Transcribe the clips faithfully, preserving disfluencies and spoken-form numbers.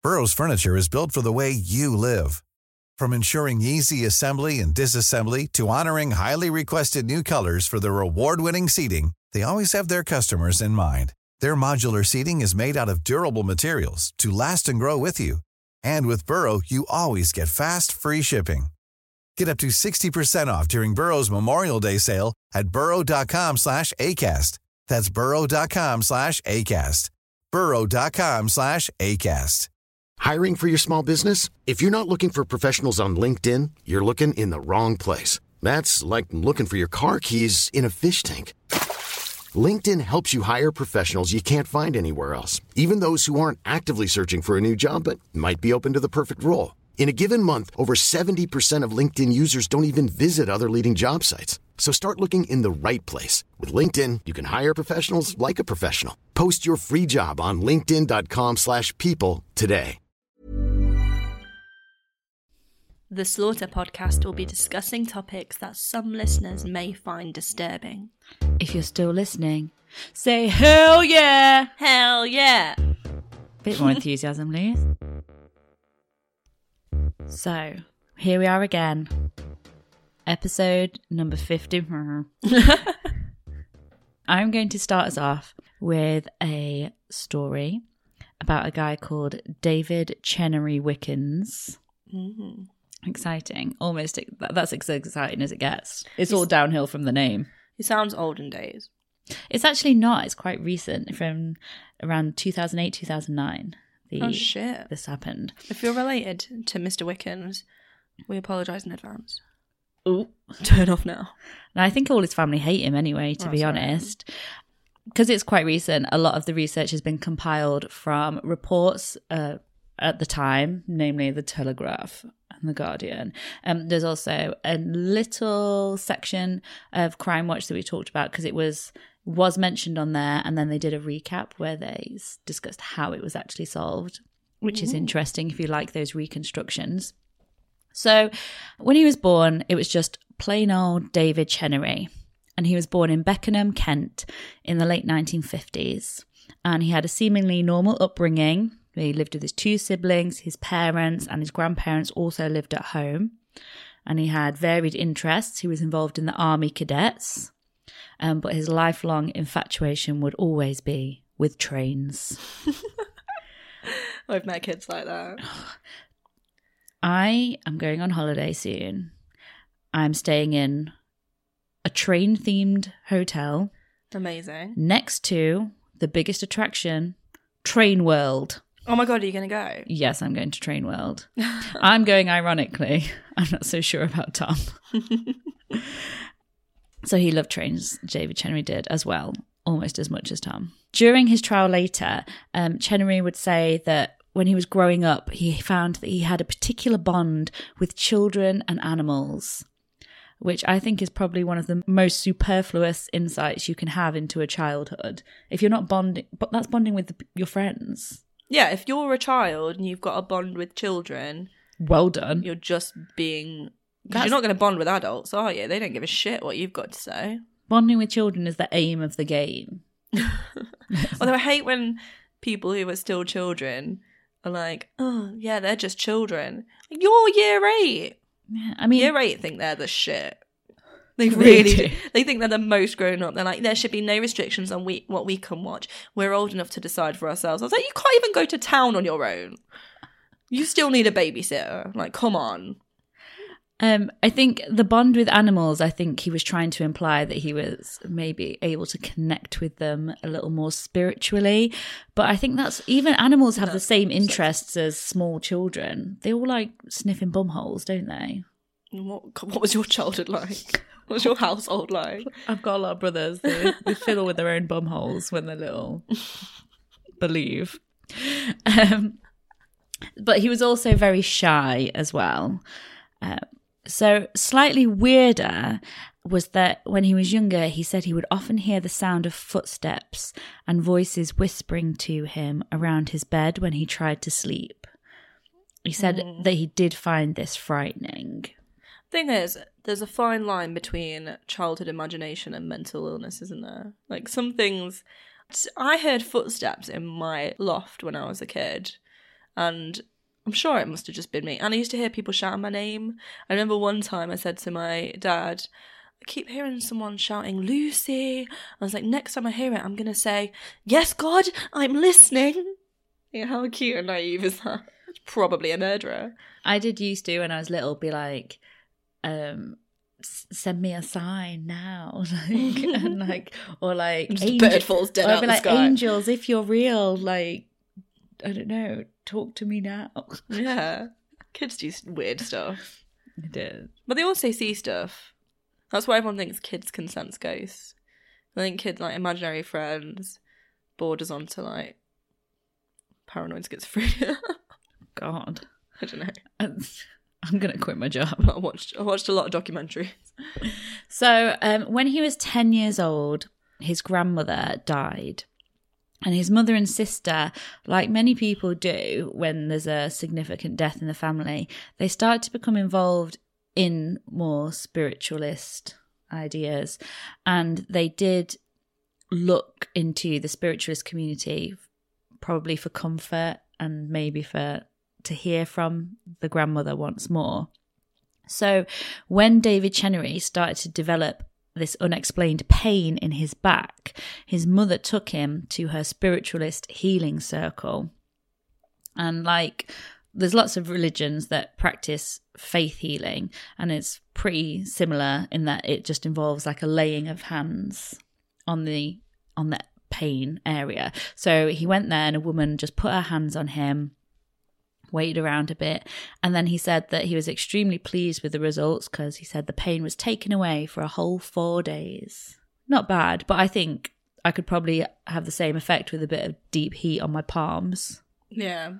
Burrow's furniture is built for the way you live. From ensuring easy assembly and disassembly to honoring highly requested new colors for their award-winning seating, they always have their customers in mind. Their modular seating is made out of durable materials to last and grow with you. And with Burrow, you always get fast, free shipping. Get up to sixty percent off during Burrow's Memorial Day sale at burrow.com slash ACAST. That's burrow.com slash ACAST. burrow.com slash ACAST. Hiring for your small business? If you're not looking for professionals on LinkedIn, you're looking in the wrong place. That's like looking for your car keys in a fish tank. LinkedIn helps you hire professionals you can't find anywhere else, even those who aren't actively searching for a new job but might be open to the perfect role. In a given month, over seventy percent of LinkedIn users don't even visit other leading job sites. So start looking in the right place. With LinkedIn, you can hire professionals like a professional. Post your free job on linkedin.com slash people today. The Slaughter podcast will be discussing topics that some listeners may find disturbing. If you're still listening, say hell yeah! Hell yeah! Bit more enthusiasm, Liz. So, here we are again. Episode number fifty. I'm going to start us off with a story about a guy called David Chenery Wickens. Mm-hmm. Exciting. Almost, that's as exciting as it gets. It's all downhill from the name. It sounds olden days. It's actually not. It's quite recent, from around two thousand eight, two thousand nine. The, oh, shit. This happened. If you're related to Mister Wickens, we apologise in advance. Ooh. Turn off now. And I think all his family hate him anyway, to oh, be sorry. honest. Because it's quite recent, a lot of the research has been compiled from reports uh, at the time, namely The Telegraph and The Guardian. Um, there's also a little section of Crime Watch that we talked about because it was was mentioned on there, and then they did a recap where they discussed how it was actually solved, which Ooh. Is interesting if you like those reconstructions. So when he was born, it was just plain old David Chenery, and he was born in Beckenham, Kent in the late nineteen fifties, and he had a seemingly normal upbringing. He lived with his two siblings, his parents and his grandparents also lived at home, and he had varied interests. He was involved in the Army Cadets, um, but his lifelong infatuation would always be with trains. I've met kids like that. I am going on holiday soon. I'm staying in a train-themed hotel. Amazing. Next to the biggest attraction, Train World. Oh my God, are you going to go? Yes, I'm going to Train World. I'm going ironically. I'm not so sure about Tom. So he loved trains, David Chenery did as well, almost as much as Tom. During his trial later, um, Chenery would say that when he was growing up, he found that he had a particular bond with children and animals, which I think is probably one of the most superfluous insights you can have into a childhood. If you're not bonding, but that's bonding with the, your friends. Yeah, if you're a child and you've got a bond with children, well done. You're just being... Because you're not going to bond with adults, are you? They don't give a shit what you've got to say. Bonding with children is the aim of the game. Although I hate when people who are still children are like, oh, yeah, they're just children. You're year eight. Yeah, I mean... Year eight think they're the shit. They They really do. do. They think they're the most grown up. They're like, there should be no restrictions on we, what we can watch. We're old enough to decide for ourselves. I was like, you can't even go to town on your own. You still need a babysitter. Like, come on. Um, I think the bond with animals, I think he was trying to imply that he was maybe able to connect with them a little more spiritually. But I think that's, even animals have No, the same interests as small children. They all like sniffing bum holes, don't they? What, what was your childhood like? What was your household like? I've got a lot of brothers. They, they fiddle with their own bum holes when they're little. Believe. Um, but he was also very shy as well. Um, so slightly weirder was that when he was younger, he said he would often hear the sound of footsteps and voices whispering to him around his bed when he tried to sleep. He said mm. that he did find this frightening. Thing is, there's a fine line between childhood imagination and mental illness, isn't there? Like, some things... I heard footsteps in my loft when I was a kid, And I'm sure it must have just been me. And I used to hear people shouting my name. I remember one time I said to my dad, I keep hearing someone shouting, Lucy. I was like, next time I hear it, I'm going to say, yes, God, I'm listening. Yeah, how cute and naive is that? It's probably a murderer. I did used to, when I was little, be like, um, send me a sign now. like, and like, or like, Just angel- a bird falls dead or I'd out be the like, sky. angels, if you're real, like, I don't know, talk to me now. Yeah. Kids do weird stuff. I did. But they also see stuff. That's why everyone thinks kids can sense ghosts. I think kids, like, imaginary friends, borders onto, like, paranoid schizophrenia. God. I don't know. I'm going to quit my job. I watched, I watched a lot of documentaries. So um, when he was ten years old, his grandmother died. And his mother and sister, like many people do when there's a significant death in the family, they start to become involved in more spiritualist ideas. And they did look into the spiritualist community, probably for comfort and maybe for to hear from the grandmother once more. So when David Chenery started to develop this unexplained pain in his back, his mother took him to her spiritualist healing circle. And like, there's lots of religions that practice faith healing, and it's pretty similar in that it just involves like a laying of hands on the on the pain area. So he went there and a woman just put her hands on him, waited around a bit, and then he said that he was extremely pleased with the results because he said the pain was taken away for a whole four days. Not bad, but I think I could probably have the same effect with a bit of deep heat on my palms. Yeah.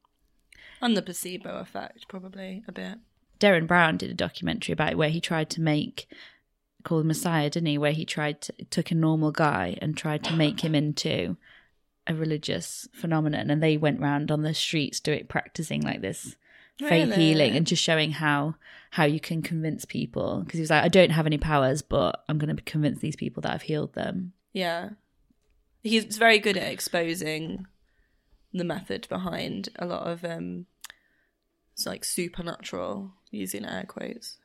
And the placebo effect, probably, a bit. Derren Brown did a documentary about it where he tried to make, called Messiah, didn't he? Where he tried to, took a normal guy and tried to make him into a religious phenomenon, and they went round on the streets doing practicing like this faith Really? healing and just showing how how you can convince people, because he was like, I don't have any powers, but I'm going to convince these people that I've healed them. Yeah. He's very good at exposing the method behind a lot of um it's like supernatural, using air quotes.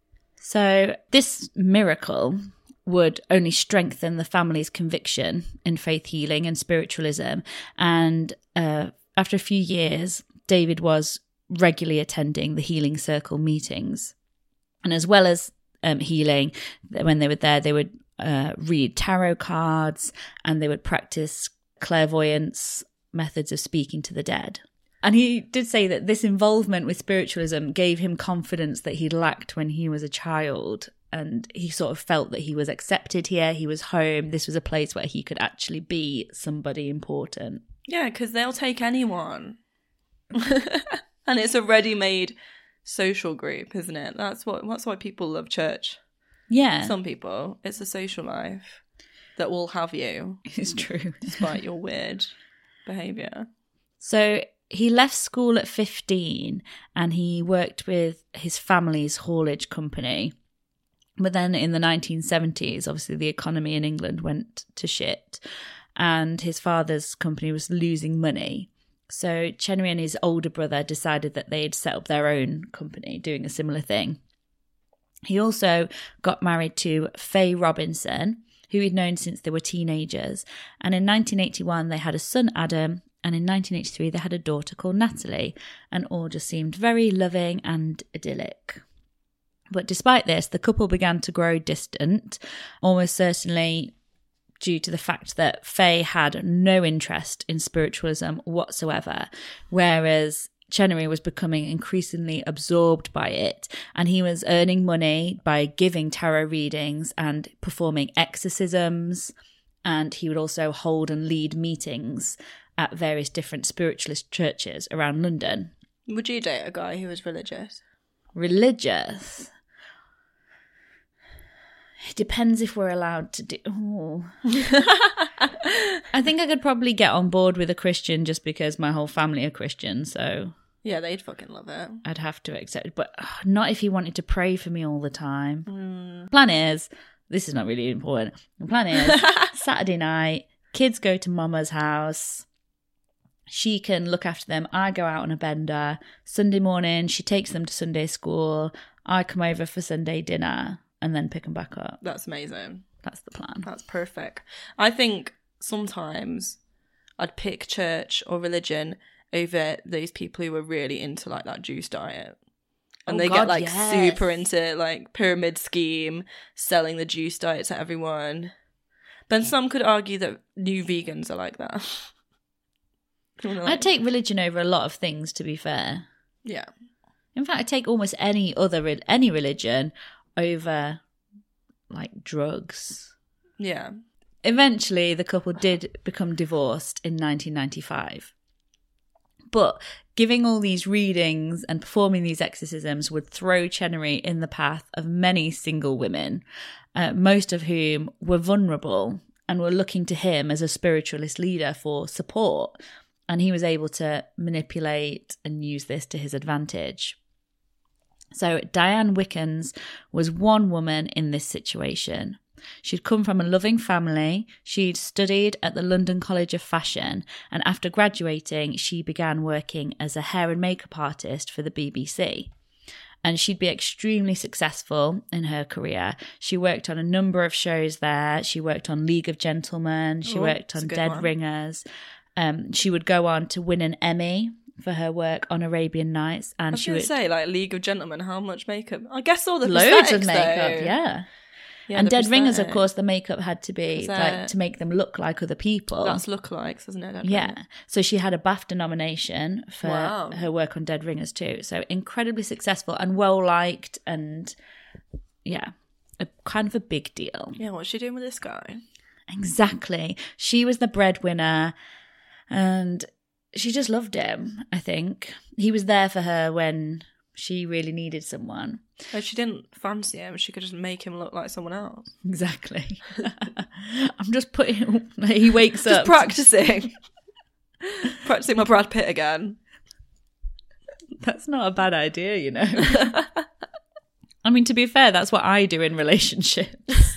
So this miracle would only strengthen the family's conviction in faith healing and spiritualism. And uh, after a few years, David was regularly attending the healing circle meetings. And as well as um, healing, when they were there, they would uh, read tarot cards and they would practice clairvoyance, methods of speaking to the dead. And he did say that this involvement with spiritualism gave him confidence that he lacked when he was a child. And he sort of felt that he was accepted here, he was home, this was a place where he could actually be somebody important. Yeah, because they'll take anyone. And it's a ready-made social group, isn't it? That's what. That's why people love church. Yeah. Some people, it's a social life that will have you. It's true. Despite your weird behaviour. So he left school at fifteen and he worked with his family's haulage company. But then in the nineteen seventies, obviously the economy in England went to shit and his father's company was losing money. So Chenery and his older brother decided that they'd set up their own company doing a similar thing. He also got married to Faye Robinson, who he'd known since they were teenagers. And in nineteen eighty-one, they had a son, Adam, and in nineteen eighty-three, they had a daughter called Natalie, and all just seemed very loving and idyllic. But despite this, the couple began to grow distant, almost certainly due to the fact that Faye had no interest in spiritualism whatsoever, whereas Chenery was becoming increasingly absorbed by it, and he was earning money by giving tarot readings and performing exorcisms, and he would also hold and lead meetings at various different spiritualist churches around London. Would you date a guy who was religious? Religious? It depends if we're allowed to do... Oh. I think I could probably get on board with a Christian just because my whole family are Christian, so... Yeah, they'd fucking love it. I'd have to accept it, but uh, not if he wanted to pray for me all the time. Mm. Plan is, this is not really important. The plan is, Saturday night, kids go to mama's house. She can look after them. I go out on a bender. Sunday morning, she takes them to Sunday school. I come over for Sunday dinner and then pick them back up. That's amazing. That's the plan. That's perfect. I think sometimes I'd pick church or religion over those people who were really into like that juice diet. And Oh, they God, get like yes. super into like pyramid scheme, selling the juice diet to everyone. Then some could argue that new vegans are like that. Like, I'd take religion over a lot of things, to be fair. yeah. In fact, I'd take almost any other re- any religion over like drugs. Yeah. Eventually, the couple did become divorced in nineteen ninety-five. But giving all these readings and performing these exorcisms would throw Chenery in the path of many single women, uh, most of whom were vulnerable and were looking to him as a spiritualist leader for support. And he was able to manipulate and use this to his advantage. So Diane Wickens was one woman in this situation. She'd come from a loving family. She'd studied at the London College of Fashion, and after graduating, she began working as a hair and makeup artist for the B B C. And she'd be extremely successful in her career. She worked on a number of shows there. She worked on League of Gentlemen. She Oh, worked that's on a good Dead one. Ringers. Um, she would go on to win an Emmy for her work on Arabian Nights, I and was she going would to say, like, League of Gentlemen, how much makeup? I guess all the loads of prosthetics, makeup, though. yeah. Yeah, and the Dead Ringers, of prosthetics. course, the makeup had to be Is like that- to make them look like other people. That's lookalikes, isn't it? Dead yeah. Ringers? So she had a BAFTA nomination for Wow. her work on Dead Ringers too. So incredibly successful and well liked, and yeah, a kind of a big deal. Yeah, what's she doing with this guy? Exactly. She was the breadwinner, and she just loved him, I think. He was there for her when she really needed someone. If she didn't fancy him, she could just make him look like someone else. Exactly. I'm just putting... He wakes Just up... practicing. Practicing my Brad Pitt again. That's not a bad idea, you know. I mean, to be fair, that's what I do in relationships.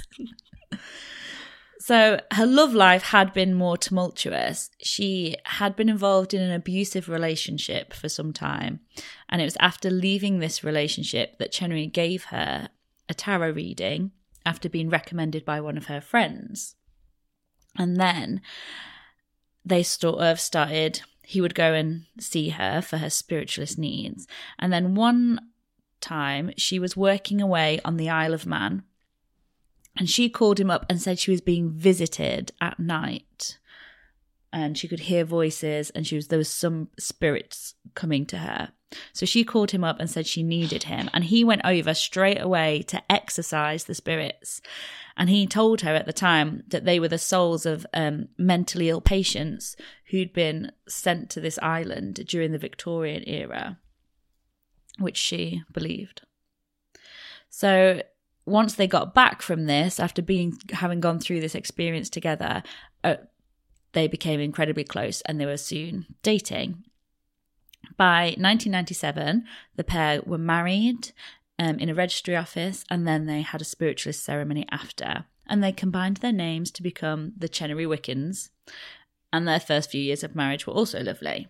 So her love life had been more tumultuous. She had been involved in an abusive relationship for some time. And it was after leaving this relationship that Chenery gave her a tarot reading after being recommended by one of her friends. And then they sort of started, he would go and see her for her spiritualist needs. And then one time she was working away on the Isle of Man, and she called him up and said she was being visited at night, and she could hear voices, and she was there was some spirits coming to her. So she called him up and said she needed him, and he went over straight away to exorcise the spirits. And he told her at the time that they were the souls of um, mentally ill patients who'd been sent to this island during the Victorian era, which she believed. So once they got back from this, after being having gone through this experience together, uh, they became incredibly close, and they were soon dating. By nineteen ninety-seven, the pair were married um, in a registry office, and then they had a spiritualist ceremony after. And they combined their names to become the Chenery Wickens, and their first few years of marriage were also lovely.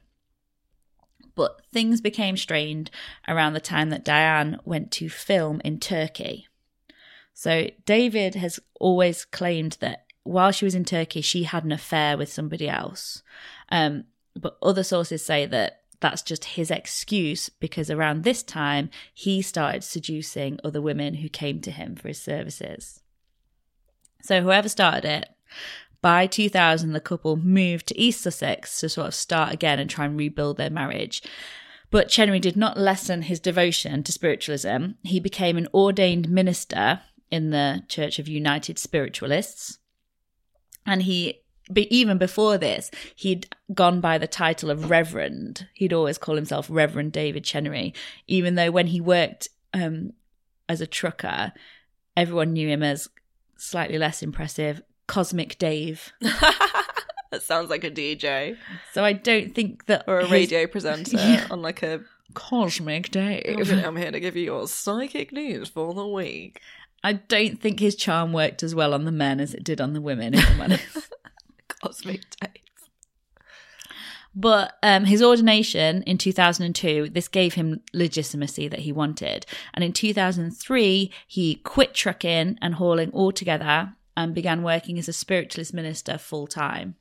But things became strained around the time that Diane went to film in Turkey. So David has always claimed that while she was in Turkey, she had an affair with somebody else. Um, but other sources say that that's just his excuse, because around this time, he started seducing other women who came to him for his services. So whoever started it, by two thousand, the couple moved to East Sussex to sort of start again and try and rebuild their marriage. But Chenery did not lessen his devotion to spiritualism. He became an ordained minister in the Church of United Spiritualists. And he, but even before this, he'd gone by the title of Reverend. He'd always call himself Reverend David Chenery, even though when he worked um, as a trucker, everyone knew him as slightly less impressive Cosmic Dave. That sounds like a D J. So I don't think that... Or a his- radio presenter Yeah. on like a... Cosmic I'm, Dave. gonna- I'm here to give you your psychic news for the week. I don't think his charm worked as well on the men as it did on the women, if I'm honest. Cosmic Dave. But um, his ordination in two thousand two, this gave him legitimacy that he wanted. And in two thousand three, he quit trucking and hauling altogether and began working as a spiritualist minister full time.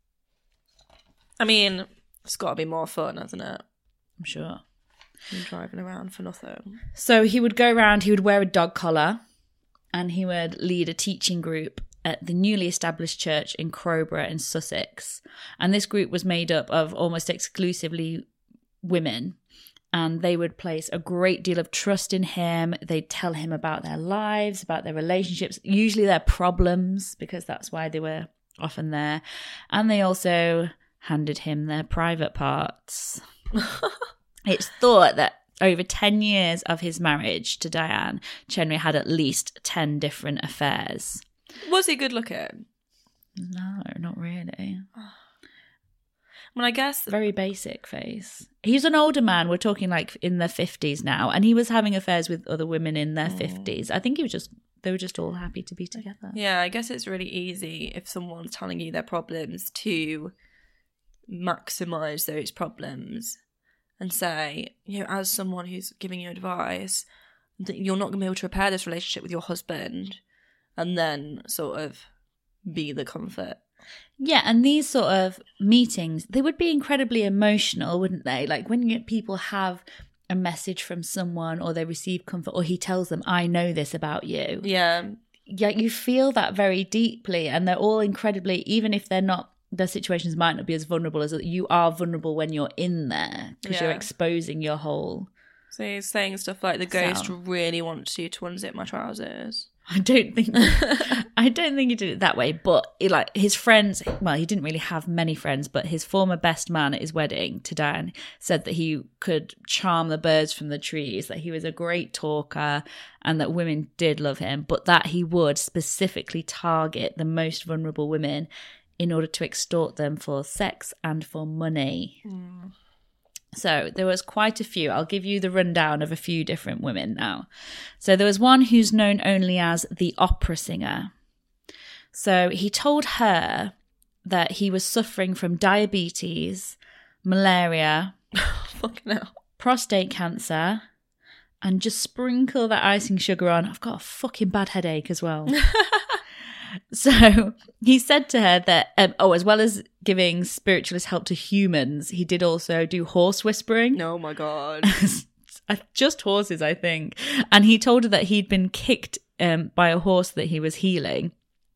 I mean, it's got to be more fun, hasn't it? I'm sure. Than driving around for nothing. So he would go around, he would wear a dog collar, and he would lead a teaching group at the newly established church in Crowborough in Sussex. And this group was made up of almost exclusively women. And they would place a great deal of trust in him. They'd tell him about their lives, about their relationships, usually their problems, because that's why they were often there. And they also handed him their private parts. It's thought that over ten years of his marriage to Diane, Chenry had at least ten different affairs. Was he good looking? No, not really. I mean, I guess... Very basic face. He's an older man. We're talking like in their fifties now. And he was having affairs with other women in their mm. fifties. I think he was just... They were just all happy to be together. Yeah, I guess it's really easy if someone's telling you their problems to maximise those problems and say, you know, as someone who's giving you advice, that you're not going to be able to repair this relationship with your husband, and then sort of be the comfort. Yeah, and these sort of meetings, they would be incredibly emotional, wouldn't they? Like when you, people have a message from someone or they receive comfort or he tells them, I know this about you. Yeah. Yeah, you feel that very deeply, and they're all incredibly, even if they're not, their situations might not be as vulnerable as you are vulnerable when you're in there because yeah. you're exposing your whole... So he's saying stuff like, the ghost self. really wants you to unzip my trousers. I don't think I don't think he did it that way, but he, like his friends, well, he didn't really have many friends, but his former best man at his wedding to Diane said that he could charm the birds from the trees, that he was a great talker and that women did love him, but that he would specifically target the most vulnerable women in order to extort them for sex and for money. Mm. So there was quite a few. I'll give you the rundown of a few different women now. So there was one who's known only as the opera singer. So he told her that he was suffering from diabetes, malaria, fucking hell, prostate cancer, and just sprinkle that icing sugar on. I've got a fucking bad headache as well. So he said to her that, um, oh, as well as giving spiritualist help to humans, he did also do horse whispering. Oh my God. Just horses, I think. And he told her that he'd been kicked um, by a horse that he was healing.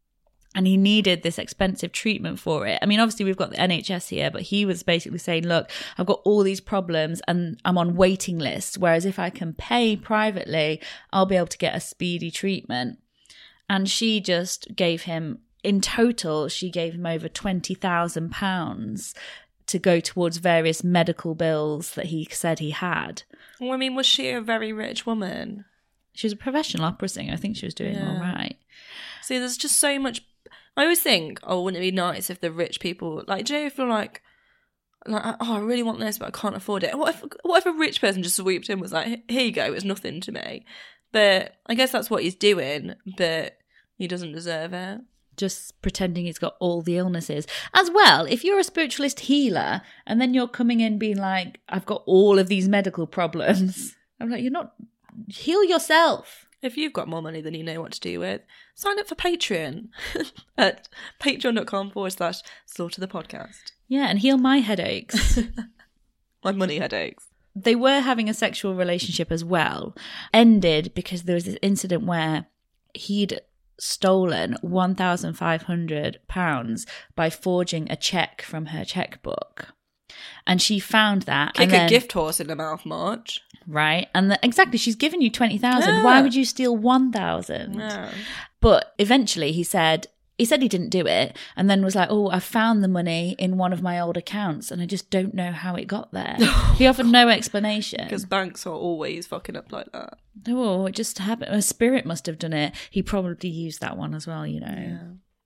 And he needed this expensive treatment for it. I mean, obviously we've got the N H S here, but he was basically saying, look, I've got all these problems and I'm on waiting lists. Whereas if I can pay privately, I'll be able to get a speedy treatment. And she just gave him, in total, she gave him over twenty thousand pounds to go towards various medical bills that he said he had. Well, I mean, was she a very rich woman? She was a professional opera singer. I think she was doing yeah. all right. See, there's just so much... I always think, oh, wouldn't it be nice if the rich people... Like, do you feel like, like, oh, I really want this, but I can't afford it. What if, what if a rich person just swooped in and was like, here you go, it's nothing to me? But I guess that's what he's doing, but he doesn't deserve it. Just pretending he's got all the illnesses. As well, if you're a spiritualist healer and then you're coming in being like, I've got all of these medical problems. I'm like, you're not... Heal yourself. If you've got more money than you know what to do with, sign up for Patreon at patreon.com forward slash slaughter the podcast. Yeah, and heal my headaches. My money headaches. They were having a sexual relationship as well. Ended because there was this incident where he'd stolen one thousand five hundred pounds by forging a cheque from her chequebook. And she found that. Kick and a then, gift horse in the mouth, Marge. Right. And the, exactly, she's given you twenty thousand. Yeah. Why would you steal one thousand? Yeah. But eventually he said, he said he didn't do it, and then was like, oh, I found the money in one of my old accounts and I just don't know how it got there. He offered no explanation. Because banks are always fucking up like that. Oh, it just happened. A spirit must have done it. He probably used that one as well, you know. Yeah.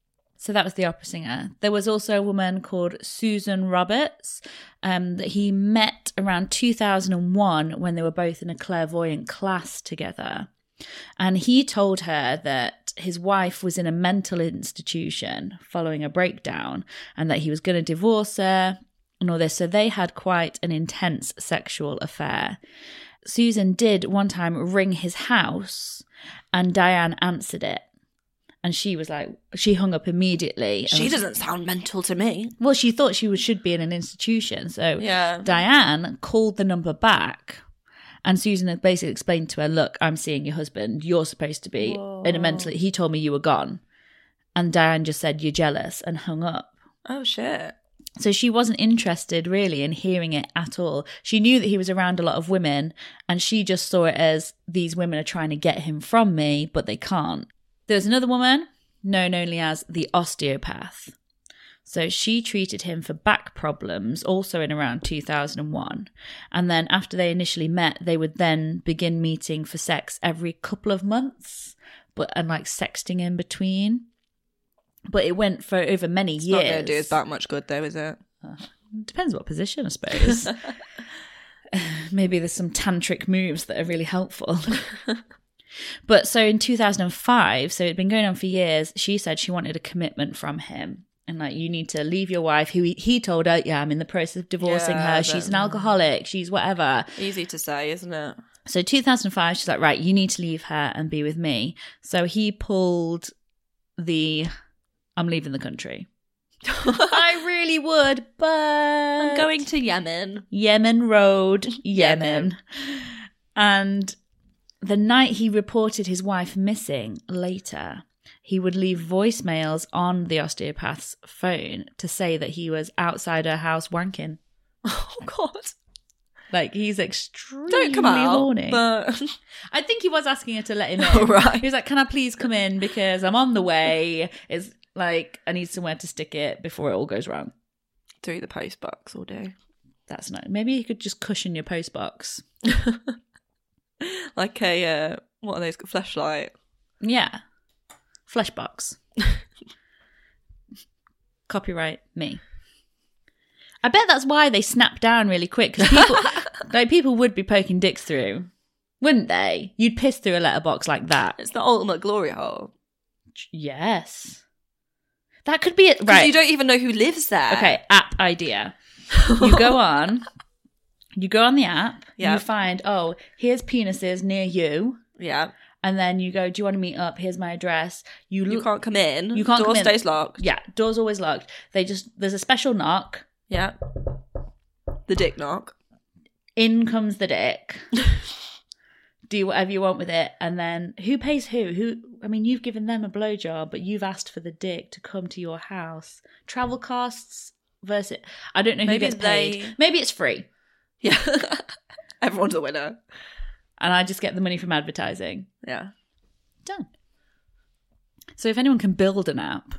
So that was the opera singer. There was also a woman called Susan Roberts um, that he met around two thousand one when they were both in a clairvoyant class together. And he told her that his wife was in a mental institution following a breakdown and that he was going to divorce her and all this. So they had quite an intense sexual affair. Susan did one time ring his house and Diane answered it. And she was like, she hung up immediately. She was, doesn't sound mental to me. Well, she thought she was, should be in an institution. So Yeah. Diane called the number back. And Susan had basically explained to her, look, I'm seeing your husband. You're supposed to be Whoa. in a mental... He told me you were gone. And Diane just said, you're jealous, and hung up. Oh, shit. So she wasn't interested really in hearing it at all. She knew that he was around a lot of women, and she just saw it as these women are trying to get him from me, but they can't. There was another woman known only as the osteopath. So she treated him for back problems, also in around two thousand one. And then after they initially met, they would then begin meeting for sex every couple of months, but and like sexting in between. But it went for over many It's years. not going to do us that much good, though, is it? Uh, depends what position, I suppose. Maybe there's some tantric moves that are really helpful. But so in two thousand five, so it'd been going on for years, she said she wanted a commitment from him. And like, you need to leave your wife, who he, he told her, yeah, I'm in the process of divorcing Yeah, her. She's but- an alcoholic. She's whatever. Easy to say, isn't it? So two thousand five, she's like, right, you need to leave her and be with me. So he pulled the, I'm leaving the country. I really would, but... I'm going to Yemen. Yemen Road, Yemen. Yemen. And the night he reported his wife missing later, he would leave voicemails on the osteopath's phone to say that he was outside her house wanking. Oh, God. Like, he's extremely Don't come out, horny. but... I think he was asking her to let him in. Oh, right. He was like, can I please come in because I'm on the way. It's like, I need somewhere to stick it before it all goes wrong. Through the post box all day. That's nice. Maybe you could just cushion your post box. Like a, uh, what are those, fleshlight? Yeah. Flesh box. Copyright me. I bet that's why they snapped down really quick, because people, like, people would be poking dicks through, wouldn't they? You'd piss through a letterbox like that. It's the ultimate glory hole. Yes. That could be it. Because Right. you don't even know who lives there. Okay, app idea. You go on, you go on the app, Yeah. you find, oh, here's penises near you, Yeah. and then you go, do you want to meet up? Here's my address. You, You look, can't come in. You can't Door come in. stays locked. Yeah, door's always locked. They just, there's a special knock. Yeah. The dick knock. In comes the dick. Do whatever you want with it, and then who pays who? Who? I mean, you've given them a blowjob, but you've asked for the dick to come to your house. Travel costs versus I don't know who Maybe gets paid. they- Maybe it's free, Yeah. Everyone's a winner. and I just get the money from advertising. Yeah. Done. So if anyone can build an app,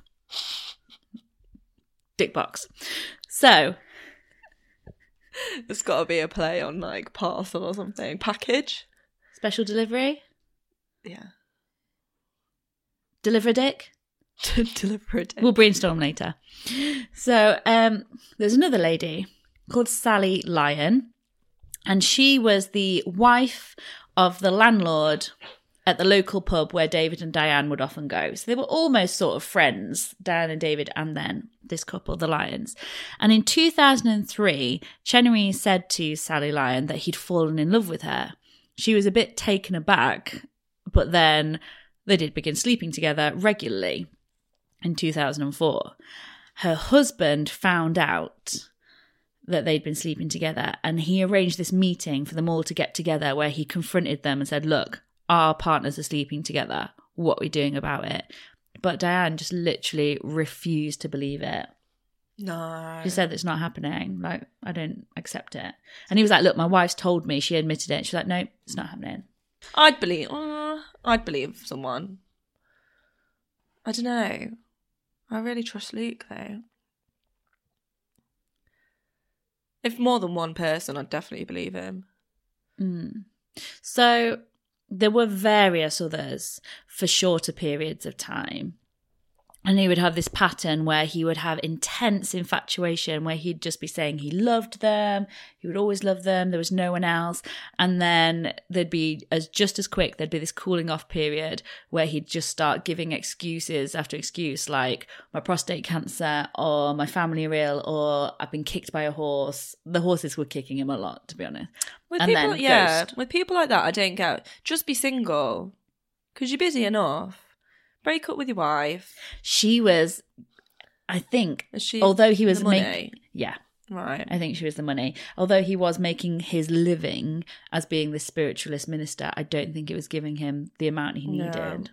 Dickbox. So There's got to be a play on like parcel or something. Package. special delivery, Yeah. deliver a dick. Deliver a dick. We'll brainstorm later. So um, there's another lady called Sally Lyon, and she was the wife of the landlord at the local pub where David and Diane would often go. So they were almost sort of friends, Diane and David, and then this couple, the Lyons. And in two thousand three, Chenery said to Sally Lyon that he'd fallen in love with her. She was a bit taken aback, but then they did begin sleeping together regularly in two thousand four. Her husband found out that they'd been sleeping together, and he arranged this meeting for them all to get together where he confronted them and said, look, our partners are sleeping together. What are we doing about it? But Diane just literally refused to believe it. No. She said it's not happening. Like, I don't accept it. And he was like, look, my wife's told me. She admitted it. She's like, no, it's not happening. I'd believe. Uh, I'd believe someone. I don't know. I really trust Luke though. If more than one person, I'd definitely believe him. Mm. So there were various others for shorter periods of time. And he would have this pattern where he would have intense infatuation, where he'd just be saying he loved them, he would always love them, there was no one else. And then there'd be, as just as quick, there'd be this cooling off period where he'd just start giving excuses after excuse, like my prostate cancer, or my family are ill, or I've been kicked by a horse. The horses were kicking him a lot, to be honest. With and people, then yeah, ghost. with people like that, I don't get. Just be single, because you're busy enough. Break up with your wife. She was, I think, Is she although he was the money? making, yeah, Right. I think she was the money. Although he was making his living as being the spiritualist minister, I don't think it was giving him the amount he No. needed.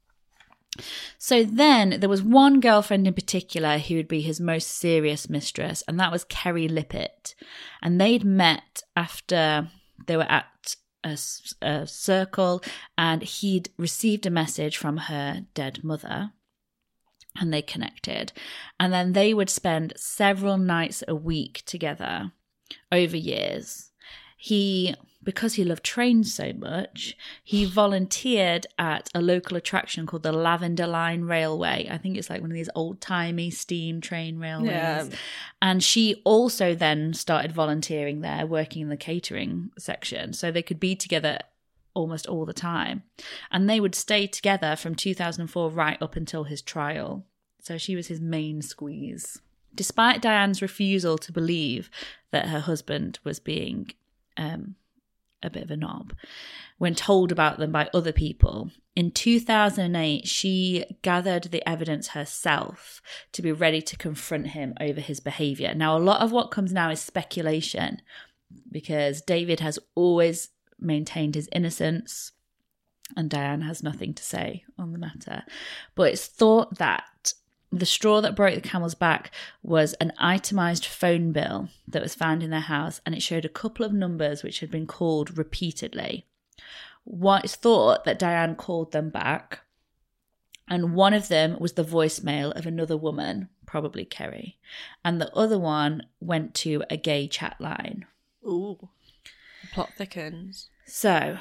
So then there was one girlfriend in particular who would be his most serious mistress, and that was Kerry Lippett. And they'd met after they were at a, a circle, and he'd received a message from her dead mother, and they connected. And then they would spend several nights a week together over years. He, because he loved trains so much, he volunteered at a local attraction called the Lavender Line Railway. I think it's like one of these old-timey steam train railways. Yeah. And she also then started volunteering there, working in the catering section, so they could be together almost all the time. And they would stay together from two thousand four right up until his trial. So she was his main squeeze. Despite Diane's refusal to believe that her husband was being um, a bit of a knob, when told about them by other people, in two thousand eight, she gathered the evidence herself to be ready to confront him over his behaviour. Now, a lot of what comes now is speculation, because David has always maintained his innocence and Diane has nothing to say on the matter. But it's thought that the straw that broke the camel's back was an itemised phone bill that was found in their house, and it showed a couple of numbers which had been called repeatedly. What it's thought that Diane called them back, and one of them was the voicemail of another woman, probably Kerry, and the other one went to a gay chat line. Ooh. The plot thickens. So,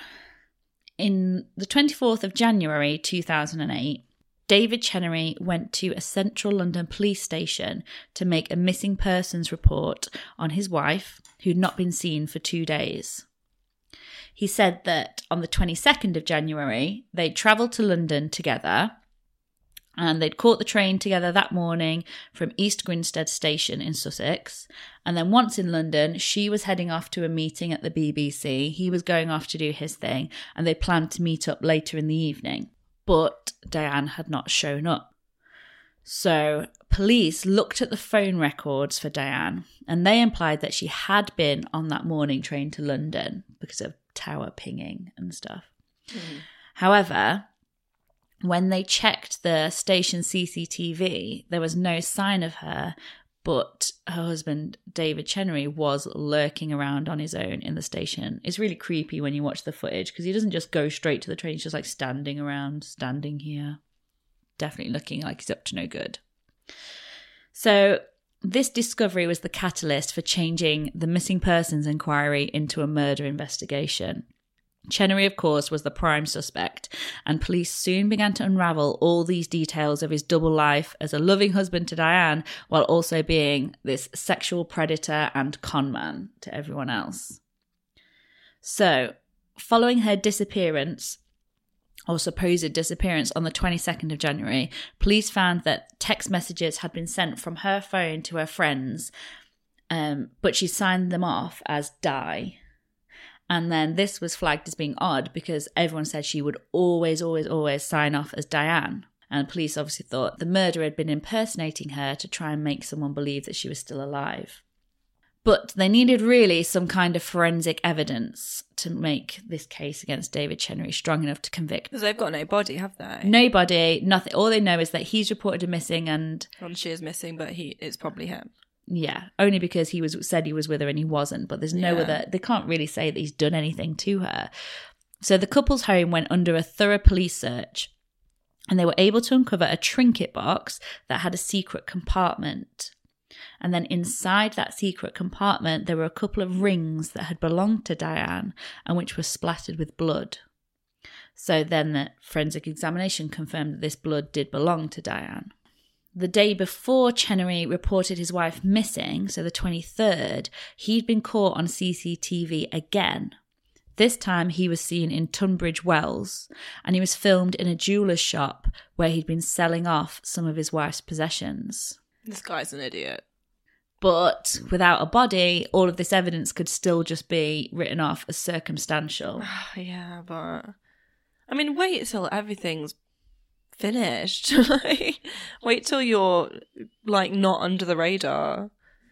in the twenty-fourth of January two thousand eight, David Chenery went to a central London police station to make a missing persons report on his wife, who'd not been seen for two days. He said that on the twenty-second of January, they'd travelled to London together, and they'd caught the train together that morning from East Grinstead Station in Sussex. And then once in London, she was heading off to a meeting at the B B C. He was going off to do his thing, and they planned to meet up later in the evening. But Diane had not shown up. So police looked at the phone records for Diane, and they implied that she had been on that morning train to London because of tower pinging and stuff. Mm. However, when they checked the station C C T V, there was no sign of her, but her husband, David Chenery, was lurking around on his own in the station. It's really creepy when you watch the footage, because he doesn't just go straight to the train. He's just like standing around, standing here, definitely looking like he's up to no good. So this discovery was the catalyst for changing the missing persons inquiry into a murder investigation. Chenery, of course, was the prime suspect, and police soon began to unravel all these details of his double life as a loving husband to Diane, while also being this sexual predator and con man to everyone else. So, following her disappearance, or supposed disappearance, on the twenty-second of January, police found that text messages had been sent from her phone to her friends, um, but she signed them off as Di. And then this was flagged as being odd because everyone said she would always, always, always sign off as Diane. And police obviously thought the murderer had been impersonating her to try and make someone believe that she was still alive. But they needed really some kind of forensic evidence to make this case against David Chenery strong enough to convict. Because they've got no body, have they? Nobody, nothing. All they know is that he's reported a missing, and And she is missing, but he it's probably him. yeah, only because he was said he was with her and he wasn't. But there's no Yeah. other. They can't really say that he's done anything to her. So the couple's home went under a thorough police search, and they were able to uncover a trinket box that had a secret compartment. And then inside that secret compartment, there were a couple of rings that had belonged to Diane and which were splattered with blood. So then the forensic examination confirmed that this blood did belong to Diane. The day before Chenery reported his wife missing, so the twenty-third, he'd been caught on C C T V again. This time he was seen in Tunbridge Wells, and he was filmed in a jeweller's shop where he'd been selling off some of his wife's possessions. This guy's an idiot. But without a body, all of this evidence could still just be written off as circumstantial. Yeah, but... I mean, wait till everything's finished. Like, wait till you're, like, not under the radar.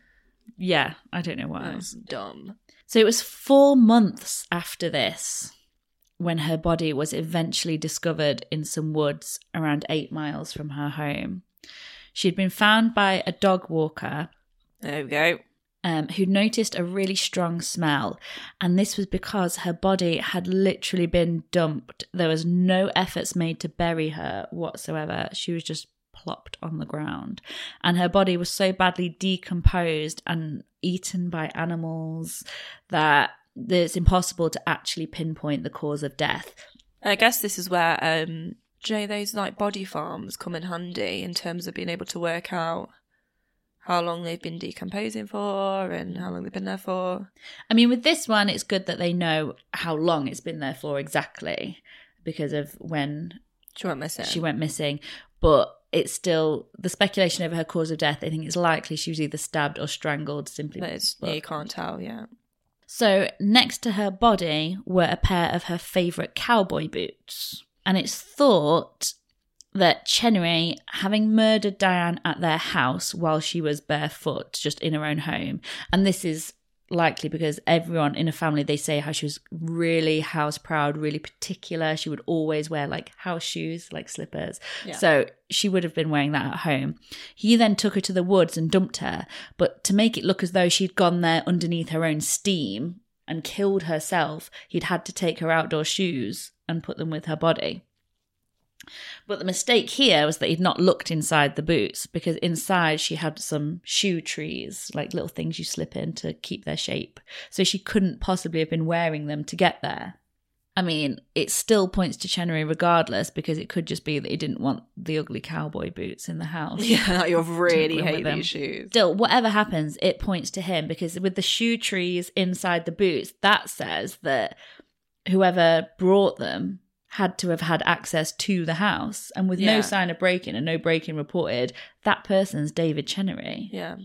Yeah, I don't know why. That's dumb. So it was four months after this when her body was eventually discovered in some woods around eight miles from her home. She'd been found by a dog walker. There we go. Um, who noticed a really strong smell, and this was because her body had literally been dumped. There was no efforts made to bury her whatsoever. She was just plopped on the ground, and her body was so badly decomposed and eaten by animals that it's impossible to actually pinpoint the cause of death. I guess this is where, um, do you know, those like body farms come in handy in terms of being able to work out how long they've been decomposing for and how long they've been there for. I mean, with this one, it's good that they know how long it's been there for exactly because of when she went missing. She went missing. But it's still, the speculation over her cause of death, I think it's likely she was either stabbed or strangled simply. But it's, but... yeah, you can't tell, yeah. So next to her body were a pair of her favourite cowboy boots. And it's thought that Chenery, having murdered Diane at their house while she was barefoot, just in her own home, and this is likely because everyone in a family, they say how she was really house proud, really particular. She would always wear like house shoes, like slippers. Yeah. So she would have been wearing that at home. He then took her to the woods and dumped her, but to make it look as though she'd gone there underneath her own steam and killed herself, he'd had to take her outdoor shoes and put them with her body. But the mistake here was that he'd not looked inside the boots, because inside she had some shoe trees, like little things you slip in to keep their shape. So she couldn't possibly have been wearing them to get there. I mean, it still points to Chenery regardless, because it could just be that he didn't want the ugly cowboy boots in the house. Yeah, you really hate these shoes. Still, whatever happens, it points to him, because with the shoe trees inside the boots, that says that whoever brought them had to have had access to the house, and with yeah. no sign of break-in and no break-in reported, that person's David Chenery. Yeah.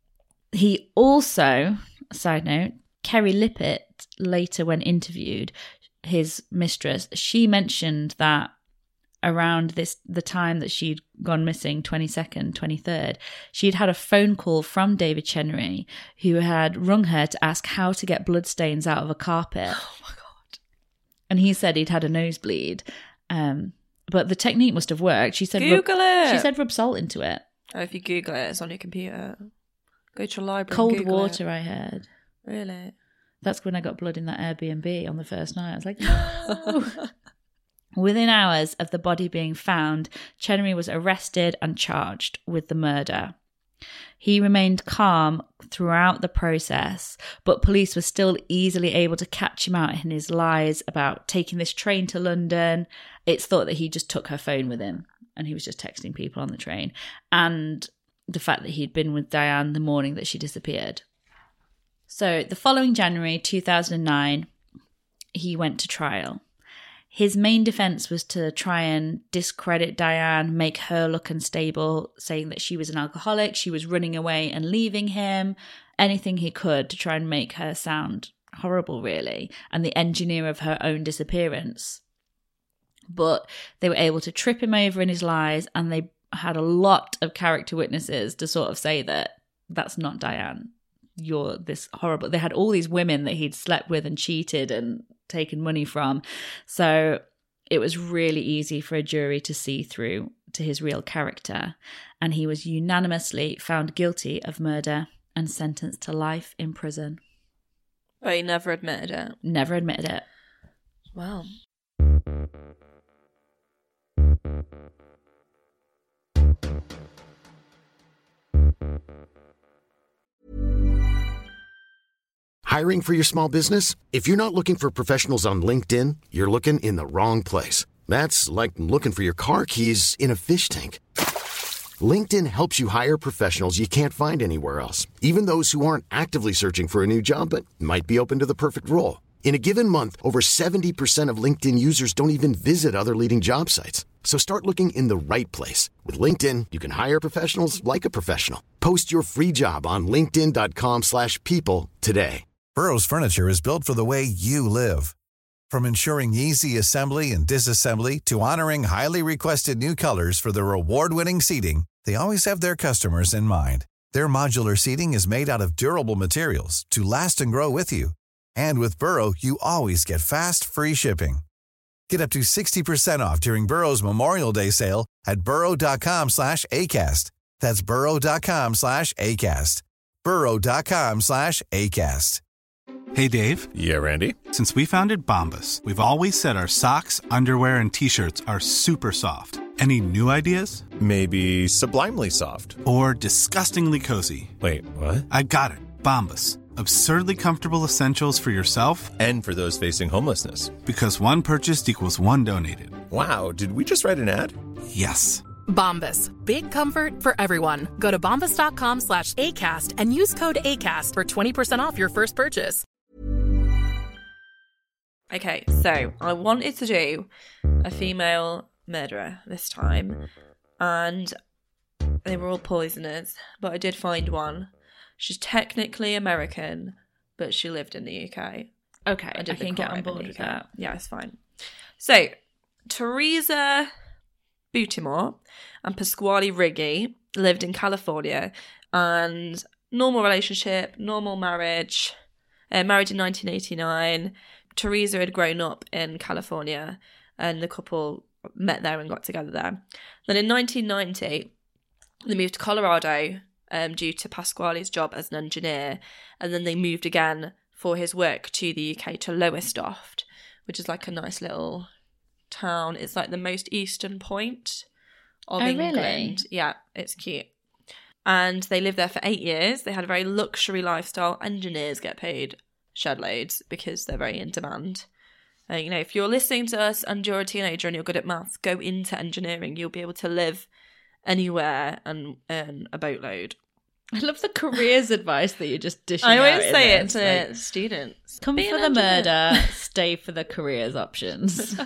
He also, side note, Kerry Lippett, later when interviewed, his mistress, she mentioned that around this the time that she'd gone missing, twenty-second, twenty-third, she'd had a phone call from David Chenery, who had rung her to ask how to get bloodstains out of a carpet. Oh my God. And he said he'd had a nosebleed. Um, but the technique must have worked. She said, Google rub, it. She said rub salt into it. Oh, if you Google it, it's on your computer. Go to a library. Cold and Google water, it. I heard. Really? That's when I got blood in that Airbnb on the first night. I was like, no. Within hours of the body being found, Chenery was arrested and charged with the murder. He remained calm throughout the process, but police were still easily able to catch him out in his lies about taking this train to London. It's thought that he just took her phone with him and he was just texting people on the train, and the fact that he'd been with Diane the morning that she disappeared. So the following January two thousand nine, he went to trial. His main defense was to try and discredit Diane, make her look unstable, saying that she was an alcoholic, she was running away and leaving him, anything he could to try and make her sound horrible, really, and the engineer of her own disappearance. But they were able to trip him over in his lies, and they had a lot of character witnesses to sort of say that that's not Diane. You're this horrible... They had all these women that he'd slept with and cheated and taken money from. So it was really easy for a jury to see through to his real character. And he was unanimously found guilty of murder and sentenced to life in prison. But he never admitted it? Never admitted it. Wow. Hiring for your small business? If you're not looking for professionals on LinkedIn, you're looking in the wrong place. That's like looking for your car keys in a fish tank. LinkedIn helps you hire professionals you can't find anywhere else, even those who aren't actively searching for a new job but might be open to the perfect role. In a given month, over seventy percent of LinkedIn users don't even visit other leading job sites. So start looking in the right place. With LinkedIn, you can hire professionals like a professional. Post your free job on linkedin.com slash people today. Burrow's furniture is built for the way you live. From ensuring easy assembly and disassembly to honoring highly requested new colors for their award-winning seating, they always have their customers in mind. Their modular seating is made out of durable materials to last and grow with you. And with Burrow, you always get fast, free shipping. Get up to sixty percent off during Burrow's Memorial Day sale at burrow.com slash ACAST. That's burrow.com slash ACAST. burrow.com slash ACAST. Hey, Dave. Yeah, Randy. Since we founded Bombas, we've always said our socks, underwear, and T-shirts are super soft. Any new ideas? Maybe sublimely soft. Or disgustingly cozy. Wait, what? I got it. Bombas. Absurdly comfortable essentials for yourself and for those facing homelessness. Because one purchased equals one donated. Wow, did we just write an ad? Yes. Bombas. Big comfort for everyone. Go to bombas.com slash ACAST and use code ACAST for twenty percent off your first purchase. Okay, so I wanted to do a female murderer this time, and they were all poisoners, but I did find one. She's technically American, but she lived in the U K. Okay, I, I, did I can get on board with that. Yeah, it's fine. So, Teresa Buttimer and Pasquale Riggi lived in California, and normal relationship, normal marriage, uh, married in nineteen eighty-nine. Teresa had grown up in California, and the couple met there and got together there. Then in nineteen ninety, they moved to Colorado um, due to Pasquale's job as an engineer, and then they moved again for his work to the U K, to Lowestoft, which is like a nice little town. It's like the most eastern point of oh, England. Really? Yeah, it's cute. And they lived there for eight years. They had a very luxury lifestyle. Engineers get paid shed loads because they're very in demand. Uh, you know, if you're listening to us and you're a teenager and you're good at maths, go into engineering. You'll be able to live anywhere and earn a boatload. I love the careers advice that you're just dishing I out. always say it this. to like, students. Come Be for an the engineer. murder, stay for the careers options.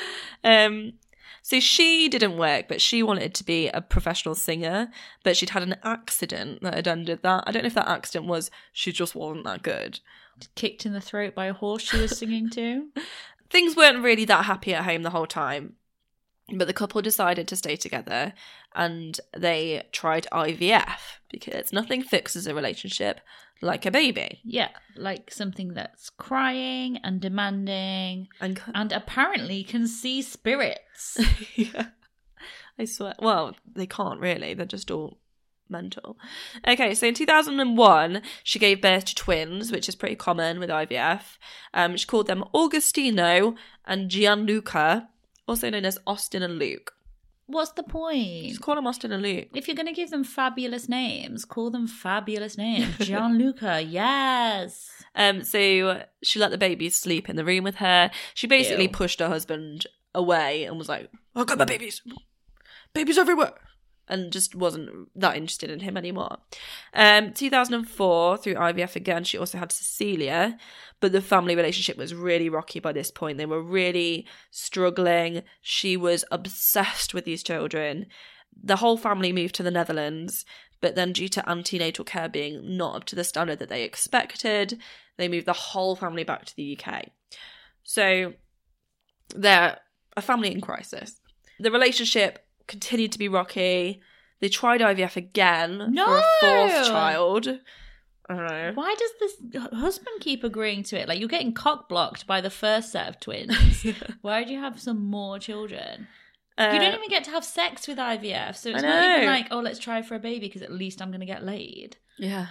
um, so she didn't work, but she wanted to be a professional singer, but she'd had an accident that had ended that. I don't know if that accident was she just wasn't that good. Kicked in the throat by a horse she was singing to. Things weren't really that happy at home the whole time, but the couple decided to stay together, and they tried I V F because nothing fixes a relationship like a baby. Yeah, like something that's crying and demanding And, and apparently can see spirits. yeah, I swear. Well, they can't really. They're just all mental. Okay, so in two thousand one, she gave birth to twins, which is pretty common with I V F. Um, she called them Augustino and Gianluca, also known as Austin and Luke. What's the point? Just call them Austin and Luke. If you're going to give them fabulous names, call them fabulous names. Gianluca, yes. Um, so she let the babies sleep in the room with her. She basically Ew. pushed her husband away and was like, I've got my babies. Babies everywhere. And just wasn't that interested in him anymore. Um, two thousand four, through I V F again, she also had Cecilia, but the family relationship was really rocky by this point. They were really struggling. She was obsessed with these children. The whole family moved to the Netherlands, but then due to antenatal care being not up to the standard that they expected, they moved the whole family back to the U K. So they're a family in crisis. The relationship continued to be rocky. They tried I V F again No! for a fourth child. I don't know. Why does this husband keep agreeing to it? Like, you're getting cock blocked by the first set of twins. Why do you have some more children? Uh, you don't even get to have sex with I V F, so it's I not even know. like, oh, let's try for a baby because at least I'm going to get laid. Yeah.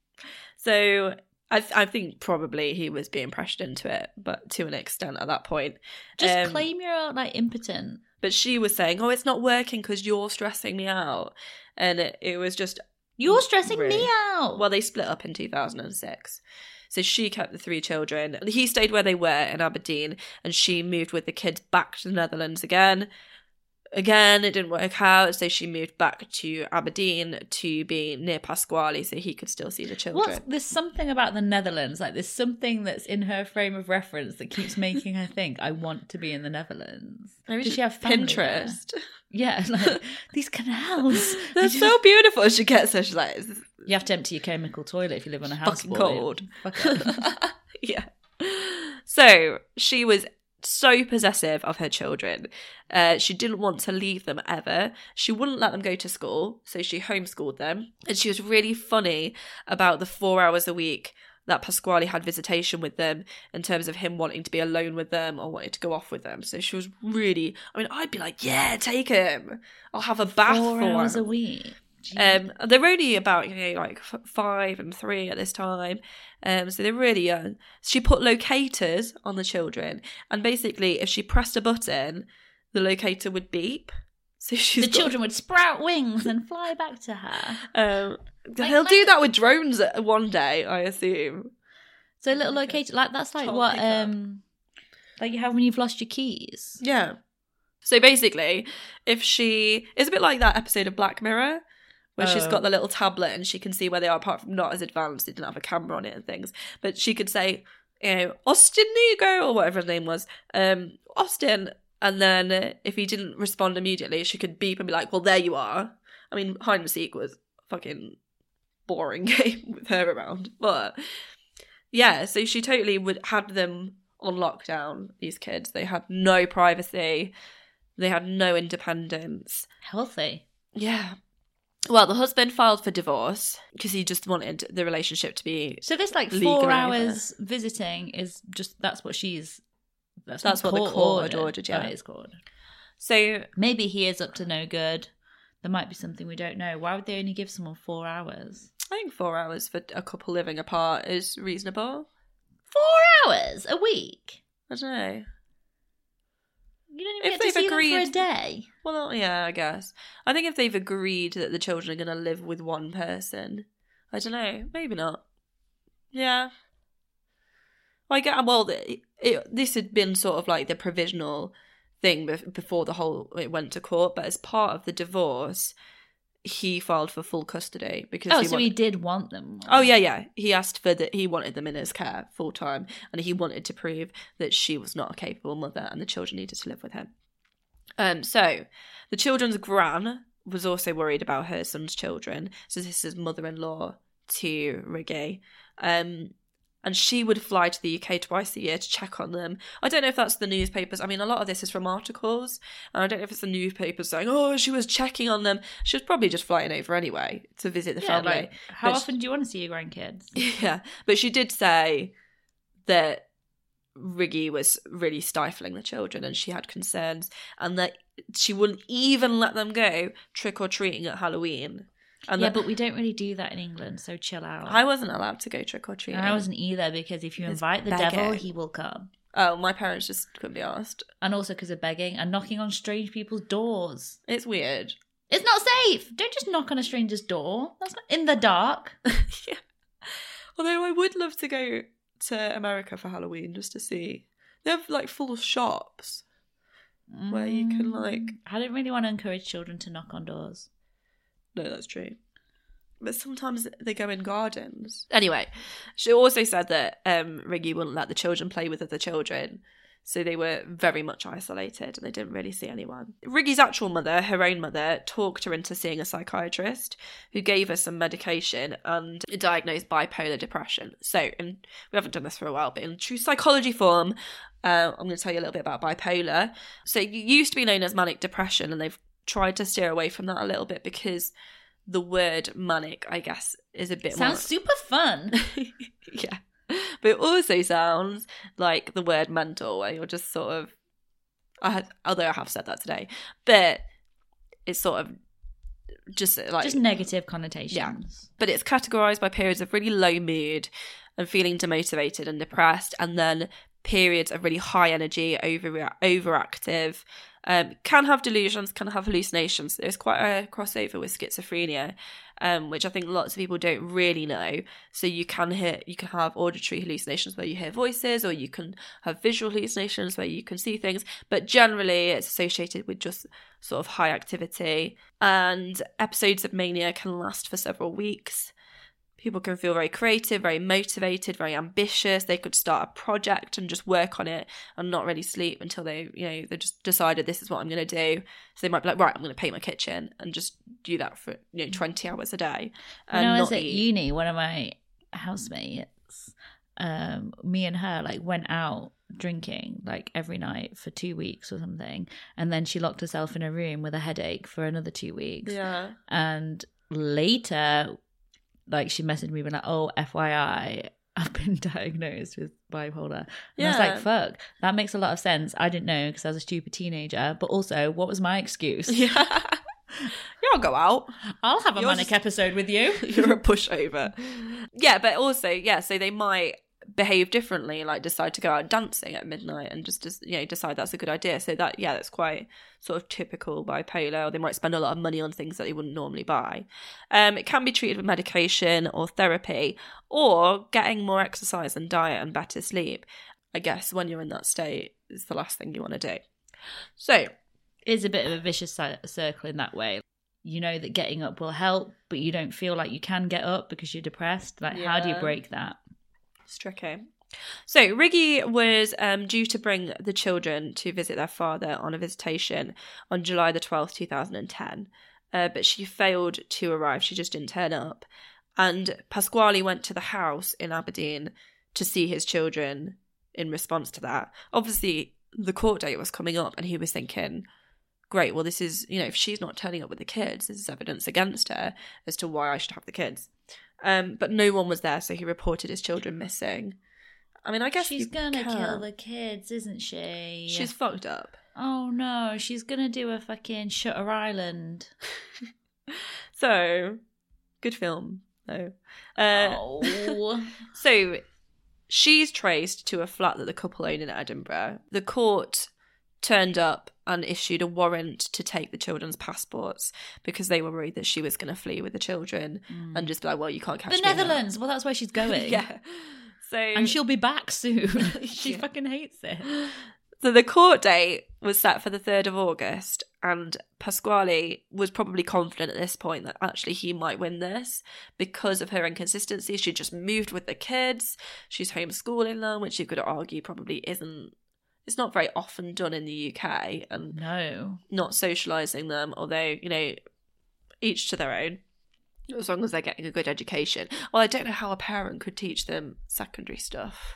So I, th- I think probably he was being pressured into it, but to an extent at that point. Just Um, claim you're like impotent. But she was saying, oh, it's not working because you're stressing me out. And it, it was just... You're stressing really- me out. Well, they split up in two thousand six. So she kept the three children. He stayed where they were in Aberdeen, and she moved with the kids back to the Netherlands again. Again, it didn't work out, so she moved back to Aberdeen to be near Pasquale so he could still see the children. What's, there's something about the Netherlands, like there's something that's in her frame of reference that keeps making her think, I want to be in the Netherlands. Maybe Does she have family Pinterest? there? Yeah, like these canals. They're I just- so beautiful. She gets her, she's like, "This is You have to empty your chemical toilet if you live on a fucking houseboat. cold." Fuck it. Yeah. So she was so possessive of her children. Uh, she didn't want to leave them ever. She wouldn't let them go to school, so she homeschooled them. And she was really funny about the four hours a week that Pasquale had visitation with them in terms of him wanting to be alone with them or wanting to go off with them. So she was really, I mean, I'd be like, yeah, take him. I'll have a bath Four for hours him. a week. Um, they're only about, you know, like f- five and three at this time. Um, so they're really young. She put locators on the children, and basically, if she pressed a button, the locator would beep. So she's The got- children would sprout wings and fly back to her. Um, Like- he'll like- do that with drones at- one day, I assume. So a little locator, like that's like Child what, pickup. um, like you have when you've lost your keys. Yeah. So basically, if she, it's a bit like that episode of Black Mirror, where she's Oh. got the little tablet and she can see where they are, apart from not as advanced, it didn't have a camera on it and things. But she could say, you know, Austin Nego, or whatever his name was, um, Austin. And then uh, if he didn't respond immediately, she could beep and be like, well, there you are. I mean, hide and seek was a fucking boring game with her around. But yeah, so she totally would had them on lockdown, these kids. They had no privacy. They had no independence. Healthy. Yeah. Well, the husband filed for divorce because he just wanted the relationship to be. So this like Legal four over. hours visiting is just, that's what she's, that's, That's not what the court had ordered, yeah. Oh, it is court. So Maybe he is up to no good. There might be something we don't know. Why would they only give someone four hours? I think four hours for a couple living apart is reasonable. Four hours a week? I don't know. You don't even If get to they've see them for a agreed- day. Well, yeah, I guess. I think if they've agreed that the children are going to live with one person, I don't know. Maybe not. Yeah. I get. Well, it, it, this had been sort of like the provisional thing bef- before the whole it went to court, but as part of the divorce, he filed for full custody because. Oh, he so want- he did want them. Oh yeah, yeah. He asked for that. He wanted them in his care full time, and he wanted to prove that she was not a capable mother, and the children needed to live with him. Um. So, the children's gran was also worried about her son's children. So this is mother-in-law to Riggy. Um. And she would fly to the U K twice a year to check on them. I don't know if that's the newspapers. I mean, a lot of this is from articles. And I don't know if it's the newspapers saying, oh, she was checking on them. She was probably just flying over anyway to visit the Yeah, family. like, how But often do you want to see your grandkids? Yeah, but she did say that Riggy was really stifling the children and she had concerns and that she wouldn't even let them go trick-or-treating at Halloween. And Yeah, that- but we don't really do that in England, so chill out. I wasn't allowed to go trick-or-treating. And I wasn't either, because if you It's invite the begging. devil, he will come. Oh, my parents just couldn't be asked. And also because of begging and knocking on strange people's doors. It's weird. It's not safe. Don't just knock on a stranger's door. That's not in the dark. Yeah. Although I would love to go to America for Halloween just to see. They have like full shops where you can like. I don't really want to encourage children to knock on doors. No, that's true. But sometimes they go in gardens. Anyway, she also said that um, Riggy wouldn't let the children play with other children. So they were very much isolated and they didn't really see anyone. Riggy's actual mother, her own mother, talked her into seeing a psychiatrist who gave her some medication and diagnosed bipolar depression. So, and we haven't done this for a while, but in true psychology form, uh, I'm going to tell you a little bit about bipolar. So it used to be known as manic depression and they've tried to steer away from that a little bit because the word manic, I guess, is a bit Sounds more... super fun. Yeah. But it also sounds like the word mental, where you're just sort of... I had, although I have said that today. But it's sort of just like... Just negative connotations. Yeah. But it's categorised by periods of really low mood and feeling demotivated and depressed, and then periods of really high energy, over overactive, um, can have delusions, can have hallucinations. There's quite a crossover with schizophrenia. um, which I think lots of people don't really know. So you can hear, you can have auditory hallucinations where you hear voices, or you can have visual hallucinations where you can see things. But generally, it's associated with just sort of high activity. And episodes of mania can last for several weeks. People can feel very creative, very motivated, very ambitious. They could start a project and just work on it and not really sleep until they, you know, they just decided this is what I'm going to do. So they might be like, right, I'm going to paint my kitchen and just do that for, you know, twenty hours a day. When And I was not at eat. uni, one of my housemates, um, me and her like went out drinking like every night for two weeks or something, and then she locked herself in a room with a headache for another two weeks. Yeah. And later, like she messaged me being like, oh, F Y I, I've been diagnosed with bipolar. And I was Yeah. like, fuck, that makes a lot of sense. I didn't know because I was a stupid teenager. But also, what was my excuse? Yeah. Yeah, I'll go out. I'll have a You're manic just- episode with you. You're a pushover. Yeah, but also, yeah, so they might behave differently, like decide to go out dancing at midnight and just, just you know, decide that's a good idea. So that, yeah, that's quite sort of typical bipolar. Or they might spend a lot of money on things that they wouldn't normally buy. Um, it can be treated with medication or therapy, or getting more exercise and diet and better sleep. I guess when you're in that state, is the last thing you want to do. So, It's a bit of a vicious ci- circle in that way. You know that getting up will help, but you don't feel like you can get up because you're depressed. Like, how do you Yeah. break that? it's tricky. So Riggy was um, due to bring the children to visit their father on a visitation on July the twelfth, two thousand ten, uh, but she failed to arrive. She just didn't turn up. And Pasquale went to the house in Aberdeen to see his children in response to that. Obviously, the court date was coming up, and he was thinking, great, well, this is, you know, if she's not turning up with the kids, this is evidence against her as to why I should have the kids. Um, but no one was there, so he reported his children missing. I mean, I guess She's you gonna can. kill the kids, isn't she? She's fucked up. Oh no, she's gonna do a fucking Shutter Island. So, good film, though. Uh, Oh. So, she's traced to a flat that the couple own in Edinburgh. The court turned up and issued a warrant to take the children's passports because they were worried that she was going to flee with the children and just be like, well, you can't catch The me in that. Netherlands. Well, that's where she's going. Yeah. So, And she'll be back soon. she Yeah. fucking hates it. So the court date was set for the third of August, and Pasquale was probably confident at this point that actually he might win this because of her inconsistency. She just moved with the kids. She's homeschooling them, which you could argue probably isn't, it's not very often done in the U K, and No. not socialising them, although, you know, each to their own, as long as they're getting a good education. Well, I don't know how a parent could teach them secondary stuff.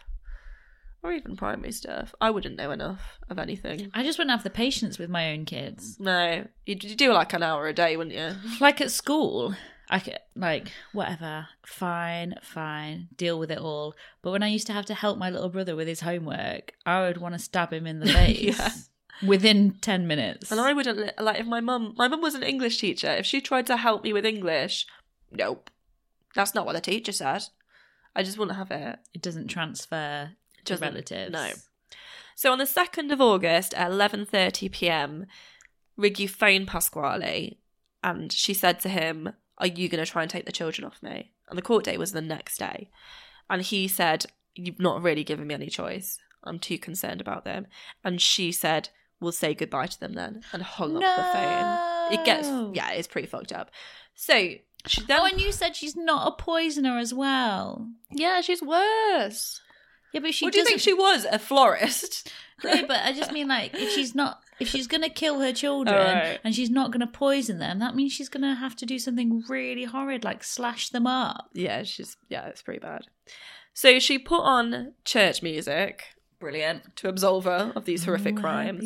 Or even primary stuff. I wouldn't know enough of anything. I just wouldn't have the patience with my own kids. No, you'd, you'd do like an hour a day, wouldn't you? Like at school, I could, like, whatever, fine, fine, deal with it all. But when I used to have to help my little brother with his homework, I would want to stab him in the face Yeah. within ten minutes. And I wouldn't, li- like, if my mum, my mum was an English teacher, if she tried to help me with English, nope. That's not what the teacher said. I just wouldn't have it. It doesn't transfer to Doesn't- relatives. no. So on the second of August at eleven thirty p.m, Riggy phoned Pasquale and she said to him, are you going to try and take the children off me? And the court date was the next day. And he said, you've not really given me any choice. I'm too concerned about them. And she said, we'll say goodbye to them then, and hung up the phone. It gets, No. yeah, it's pretty fucked up. So she then, Oh, and you said she's not a poisoner as well. yeah, she's worse. Yeah, but she What do you think doesn't- she was? A florist? No, but I just mean, like, if she's not, if she's gonna kill her children Alright. and she's not gonna poison them, that means she's gonna have to do something really horrid, like slash them up. Yeah, she's yeah, it's pretty bad. So she put on church music, brilliant, to absolve her of these horrific crimes,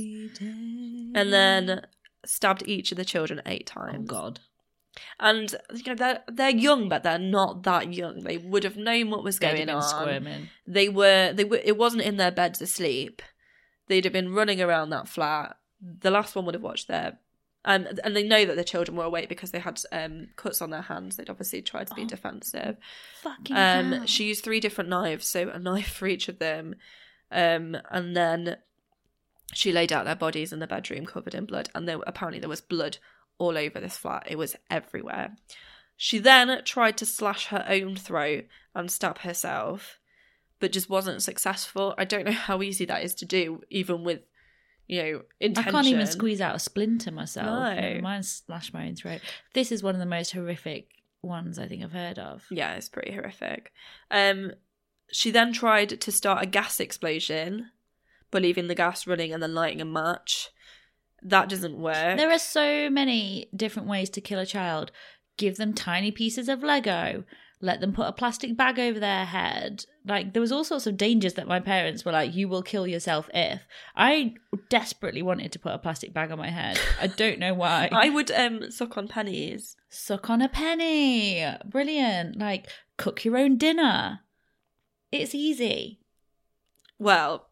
and then stabbed each of the children eight Oh times. God. And you know they're they're young, but they're not that young. They would have known what was They'd have going been on. squirming. They were they were. It wasn't in their beds asleep. They'd have been running around that flat. The last one would have watched their. Um, and they know that the children were awake because they had um, cuts on their hands. They'd obviously tried to be Oh. defensive. Fucking Um, hell. she used three different knives, so a knife for each of them. Um, and then she laid out their bodies in the bedroom covered in blood. And there, apparently there was blood all over this flat. It was everywhere. She then tried to slash her own throat and stab herself, but just wasn't successful. I don't know how easy that is to do, even with, you know, intention. I can't even squeeze out a splinter myself. No. Mine slashed my own throat. This is one of the most horrific ones I think I've heard of. Yeah, it's pretty horrific. Um, she then tried to start a gas explosion by leaving the gas running and then lighting a match. That doesn't work. There are so many different ways to kill a child. Give them tiny pieces of Lego. Let them put a plastic bag over their head. Like, there was all sorts of dangers that my parents were like, you will kill yourself if. I desperately wanted to put a plastic bag on my head. I don't know why. I would um suck on pennies. Suck on a penny. Brilliant. Like, cook your own dinner. It's easy. Well,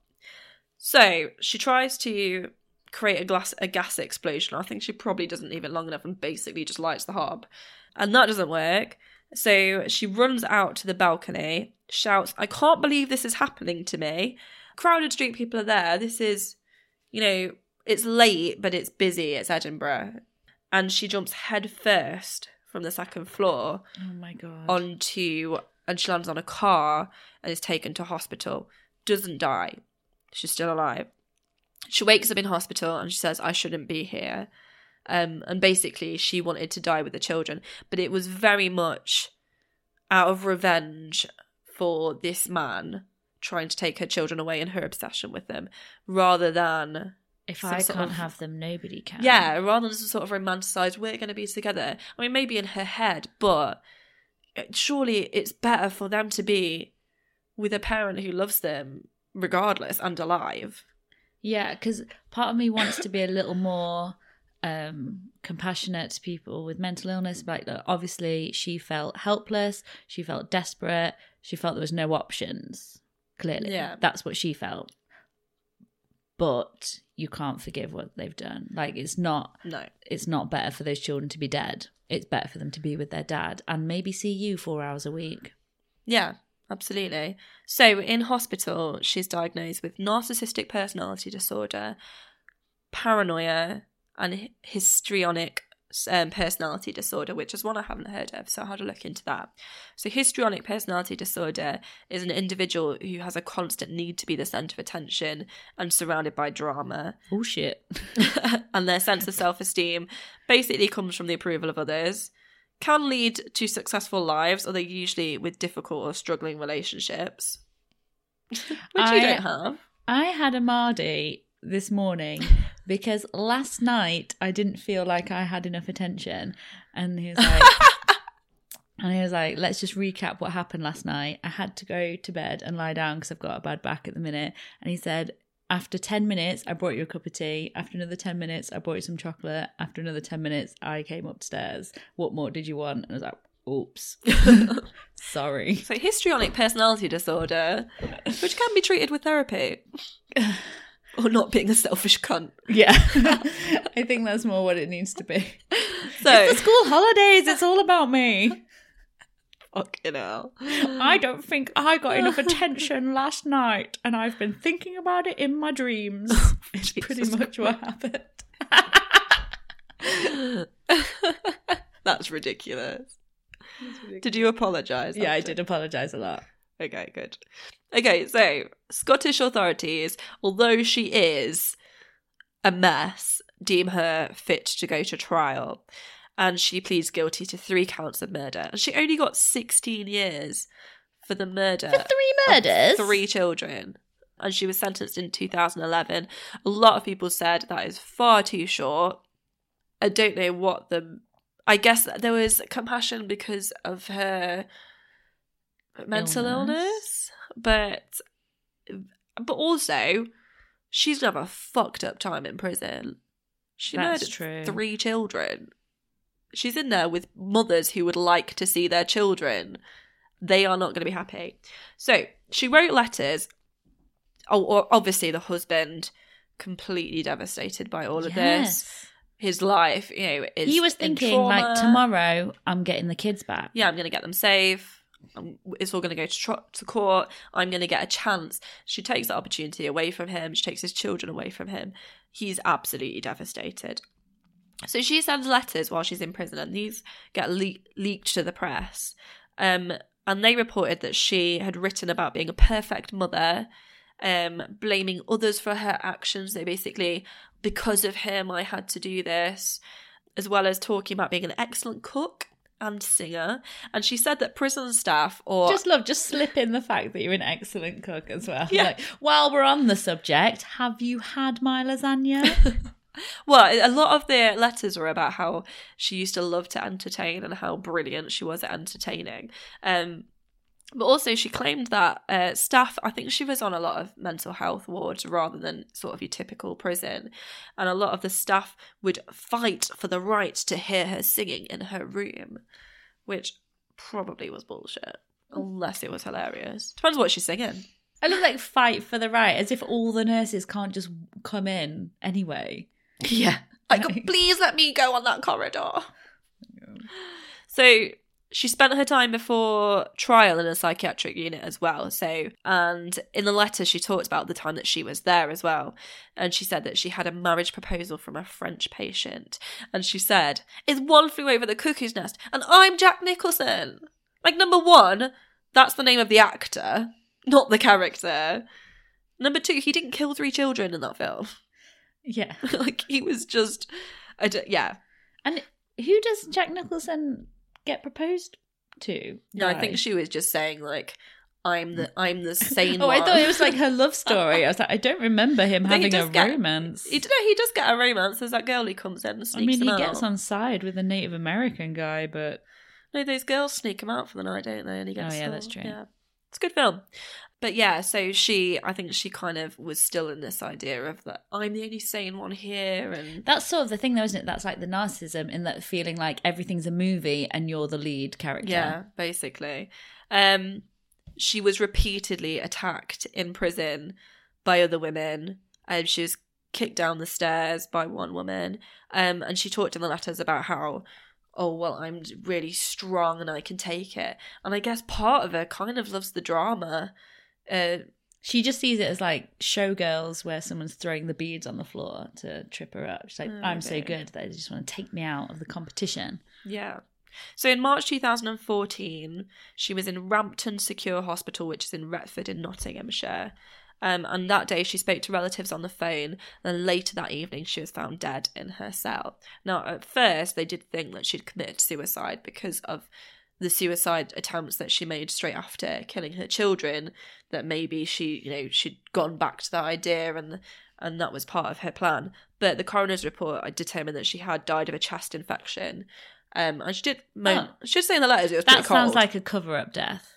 so she tries to create a glass a gas explosion. I think she probably doesn't leave it long enough and basically just lights the hob. And that doesn't work. So she runs out to the balcony, shouts, I can't believe this is happening to me. Crowded street, people are there. This is, you know, it's late, but it's busy. It's Edinburgh. And she jumps head first from the second floor. Oh my God. Onto, and she lands on a car and is taken to hospital. Doesn't die. She's still alive. She wakes up in hospital and she says, I shouldn't be here. Um, and basically she wanted to die with the children, but it was very much out of revenge for this man trying to take her children away and her obsession with them, rather than if some I sort can't of- have them, nobody can. yeah, rather than some sort of romanticized, we're going to be together. I mean, maybe in her head, but surely it's better for them to be with a parent who loves them regardless and alive. Yeah, because part of me wants to be a little more um, compassionate to people with mental illness. Like, look, obviously, she felt helpless. She felt desperate. She felt there was no options. Clearly, Yeah. that's what she felt. But you can't forgive what they've done. Like, it's not. No. It's not better for those children to be dead. It's better for them to be with their dad and maybe see you four hours a week. Yeah, absolutely. So in hospital, she's diagnosed with narcissistic personality disorder, paranoia, and histrionic um, personality disorder, which is one I haven't heard of, so I had to look into that. So histrionic personality disorder is an individual who has a constant need to be the centre of attention and surrounded by drama. Oh, shit. And their sense of self-esteem basically comes from the approval of others, can lead to successful lives, although usually with difficult or struggling relationships, which I- you don't have. I had a Mardy this morning because last night I didn't feel like I had enough attention, and he was like, and he was like, let's just recap what happened last night. I had to go to bed and lie down because I've got a bad back at the minute, and he said, after ten minutes I brought you a cup of tea, after another ten minutes I brought you some chocolate, after another ten minutes I came upstairs, what more did you want? And I was like, oops. Sorry. So histrionic personality disorder, which can be treated with therapy. Or not being a selfish cunt. Yeah. I think that's more what it needs to be. So It's the school holidays, it's all about me. fucking hell. I don't think I got enough attention last night, and I've been thinking about it in my dreams. It's pretty Jesus much what happened. That's ridiculous. Did you apologise? Yeah, I after? did apologise a lot. Okay, good. Okay, so Scottish authorities, although she is a mess, deem her fit to go to trial. And she pleads guilty to three counts of murder. And she only got sixteen years for the murder. For three of murders? Three children. And she was sentenced in two thousand eleven. A lot of people said that is far too short. I don't know what the... I guess there was compassion because of her mental illness. Illness. But but also, she's gonna have a fucked up time in prison. She That's murdered true. three children. She's in there with mothers who would like to see their children. They are not going to be happy. So she wrote letters. Oh, or obviously the husband completely devastated by all of this. Yes. His life, you know, is He was in thinking, like, trauma. tomorrow I'm getting the kids back. Yeah, I'm going to get them safe. Um, It's all going to go to, tr- to court. I'm going to get a chance. She takes the opportunity away from him. She takes his children away from him. He's absolutely devastated. So she sends letters while she's in prison, and these get le- leaked to the press. Um, and they reported that she had written about being a perfect mother, um, blaming others for her actions. So basically, because of him, I had to do this, as well as talking about being an excellent cook and singer. And she said that prison staff or Just love, just slip in the fact that you're an excellent cook as well. Yeah. Like, while we're on the subject, have you had my lasagna? well, a lot of the letters were about how she used to love to entertain and how brilliant she was at entertaining. Um, but also she claimed that uh, staff, I think she was on a lot of mental health wards rather than sort of your typical prison. And a lot of the staff would fight for the right to hear her singing in her room, which probably was bullshit, unless it was hilarious. Depends what she's singing. I love like fight for the right, as if all the nurses can't just come in anyway. Yeah. Like, please let me go on that corridor. So she spent her time before trial in a psychiatric unit as well. So, and in the letter she talked about the time that she was there as well. And she said that she had a marriage proposal from a French patient. And she said, "It's One Flew Over the Cuckoo's Nest, and I'm Jack Nicholson." Like, number one, that's the name of the actor, not the character. Number two, he didn't kill three children in that film. Yeah. Like, he was just, I d- yeah. And who does Jack Nicholson get proposed to? No, I By? think she was just saying, like, I'm the I'm the sane Oh, one. I thought it was like her love story. I was like, I don't remember him I think he having a does get- romance. He, no, he does get a romance. There's that girl who comes in and I sneaks mean, him he out. gets on side with a Native American guy, but No, those girls sneak him out for the night, don't they? And he gets Oh, yeah, all- that's true. Yeah. It's a good film. But yeah, so she, I think she kind of was still in this idea of that I'm the only sane one here. And that's sort of the thing, though, isn't it? That's like the narcissism, in that feeling like everything's a movie and you're the lead character. yeah, basically. Um, she was repeatedly attacked in prison by other women. And she was kicked down the stairs by one woman. Um, and she talked in the letters about how, oh, well, I'm really strong and I can take it. And I guess part of her kind of loves the drama. Uh, She just sees it as like Showgirls, where someone's throwing the beads on the floor to trip her up. She's like, Oh, I'm so okay. good that they just want to take me out of the competition. yeah. So in March two thousand fourteen, she was in Rampton Secure Hospital, which is in Retford in Nottinghamshire. Um, and that day she spoke to relatives on the phone. And later that evening she was found dead in her cell. Now, at first they did think that she'd committed suicide because of the suicide attempts that she made straight after killing her children, that maybe she, you know, she'd gone back to that idea and and that was part of her plan. But the coroner's report determined that she had died of a chest infection. Um, and she did, mo- Oh. she did say in the letters it was That pretty cold. sounds like a cover-up death.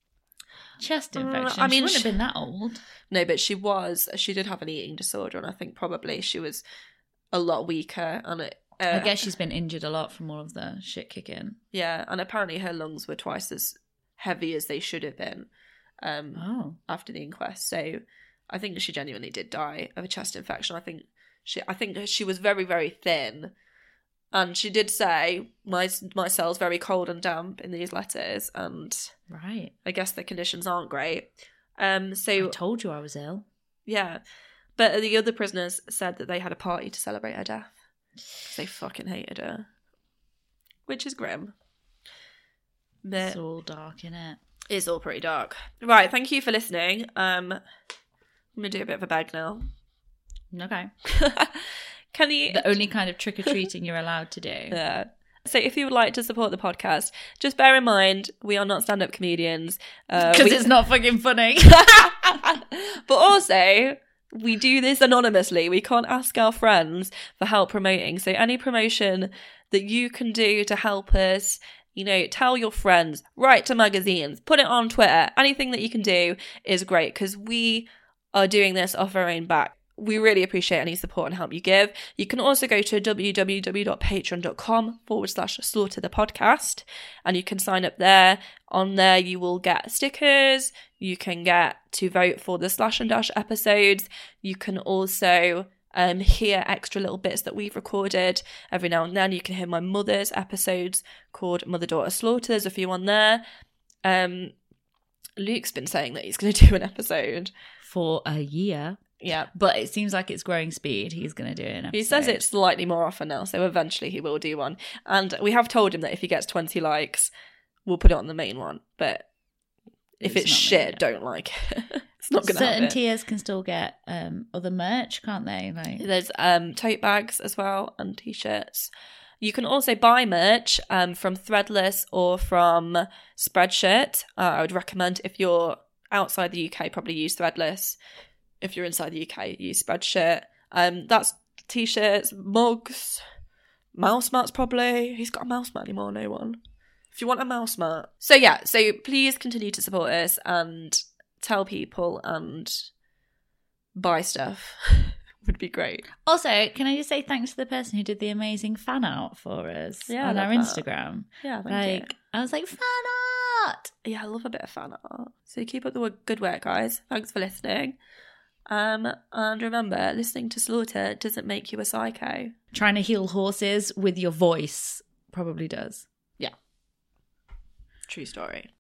Chest Uh, infection. I She mean, wouldn't sh- have been that old. No, but she was, she did have an eating disorder, and I think probably she was a lot weaker. And it, uh, I guess she's been injured a lot from all of the shit kicking. yeah, and apparently her lungs were twice as heavy as they should have been um, Oh. after the inquest. So I think she genuinely did die of a chest infection. I think she, I think she was very, very thin, and she did say my my cell's very cold and damp in these letters, and Right. I guess the conditions aren't great. Um, so I told you I was ill. yeah, but the other prisoners said that they had a party to celebrate her death because they fucking hated her, which is grim. But It's all dark, innit? it's all pretty dark. Right, thank you for listening. Um, I'm gonna do a bit of a bag now. Okay. Can you? The only kind of trick-or-treating you're allowed to do. Yeah. So if you would like to support the podcast, just bear in mind we are not stand-up comedians. Because Uh, we- it's not fucking funny. but also, we do this anonymously. We can't ask our friends for help promoting. So any promotion that you can do to help us, you know, tell your friends, write to magazines, put it on Twitter. Anything that you can do is great because we are doing this off our own back. We really appreciate any support and help you give. You can also go to www.patreon.com forward slash slaughter the podcast and you can sign up there. On there, you will get stickers. You can get to vote for the Slash and Dash episodes. You can also um, hear extra little bits that we've recorded every now and then. You can hear my mother's episodes called Mother Daughter Slaughter. There's a few on there. Um, Luke's been saying that he's going to do an episode. For a year. Yeah. But it seems like it's growing speed. He's going to do an episode. He says it's slightly more often now, so eventually he will do one. And we have told him that if he gets twenty likes, we'll put it on the main one. But if it's, It's not shit, really- don't like it. It's not going to Certain happen. tiers can still get um, other merch, can't they? Like, There's um, tote bags as well and t-shirts. You can also buy merch um, from Threadless or from Spreadshirt. Uh, I would recommend if you're outside the U K, probably use Threadless. If you're inside the U K, use Spreadshirt. Um, that's t-shirts, mugs, mouse mats probably. Who's got a mouse mat anymore? No one. If you want a mouse mat. So yeah, so please continue to support us and tell people and buy stuff. Would be great. also, can I just say thanks to the person who did the amazing fan art for us Yeah, on I our love that. Instagram? Yeah, thank Like, you. I was like, fan art! Yeah, I love a bit of fan art. So keep up the wo- good work, guys. Thanks for listening. Um, and remember, listening to Slaughter doesn't make you a psycho. Trying to heal horses with your voice probably does. Yeah. True story.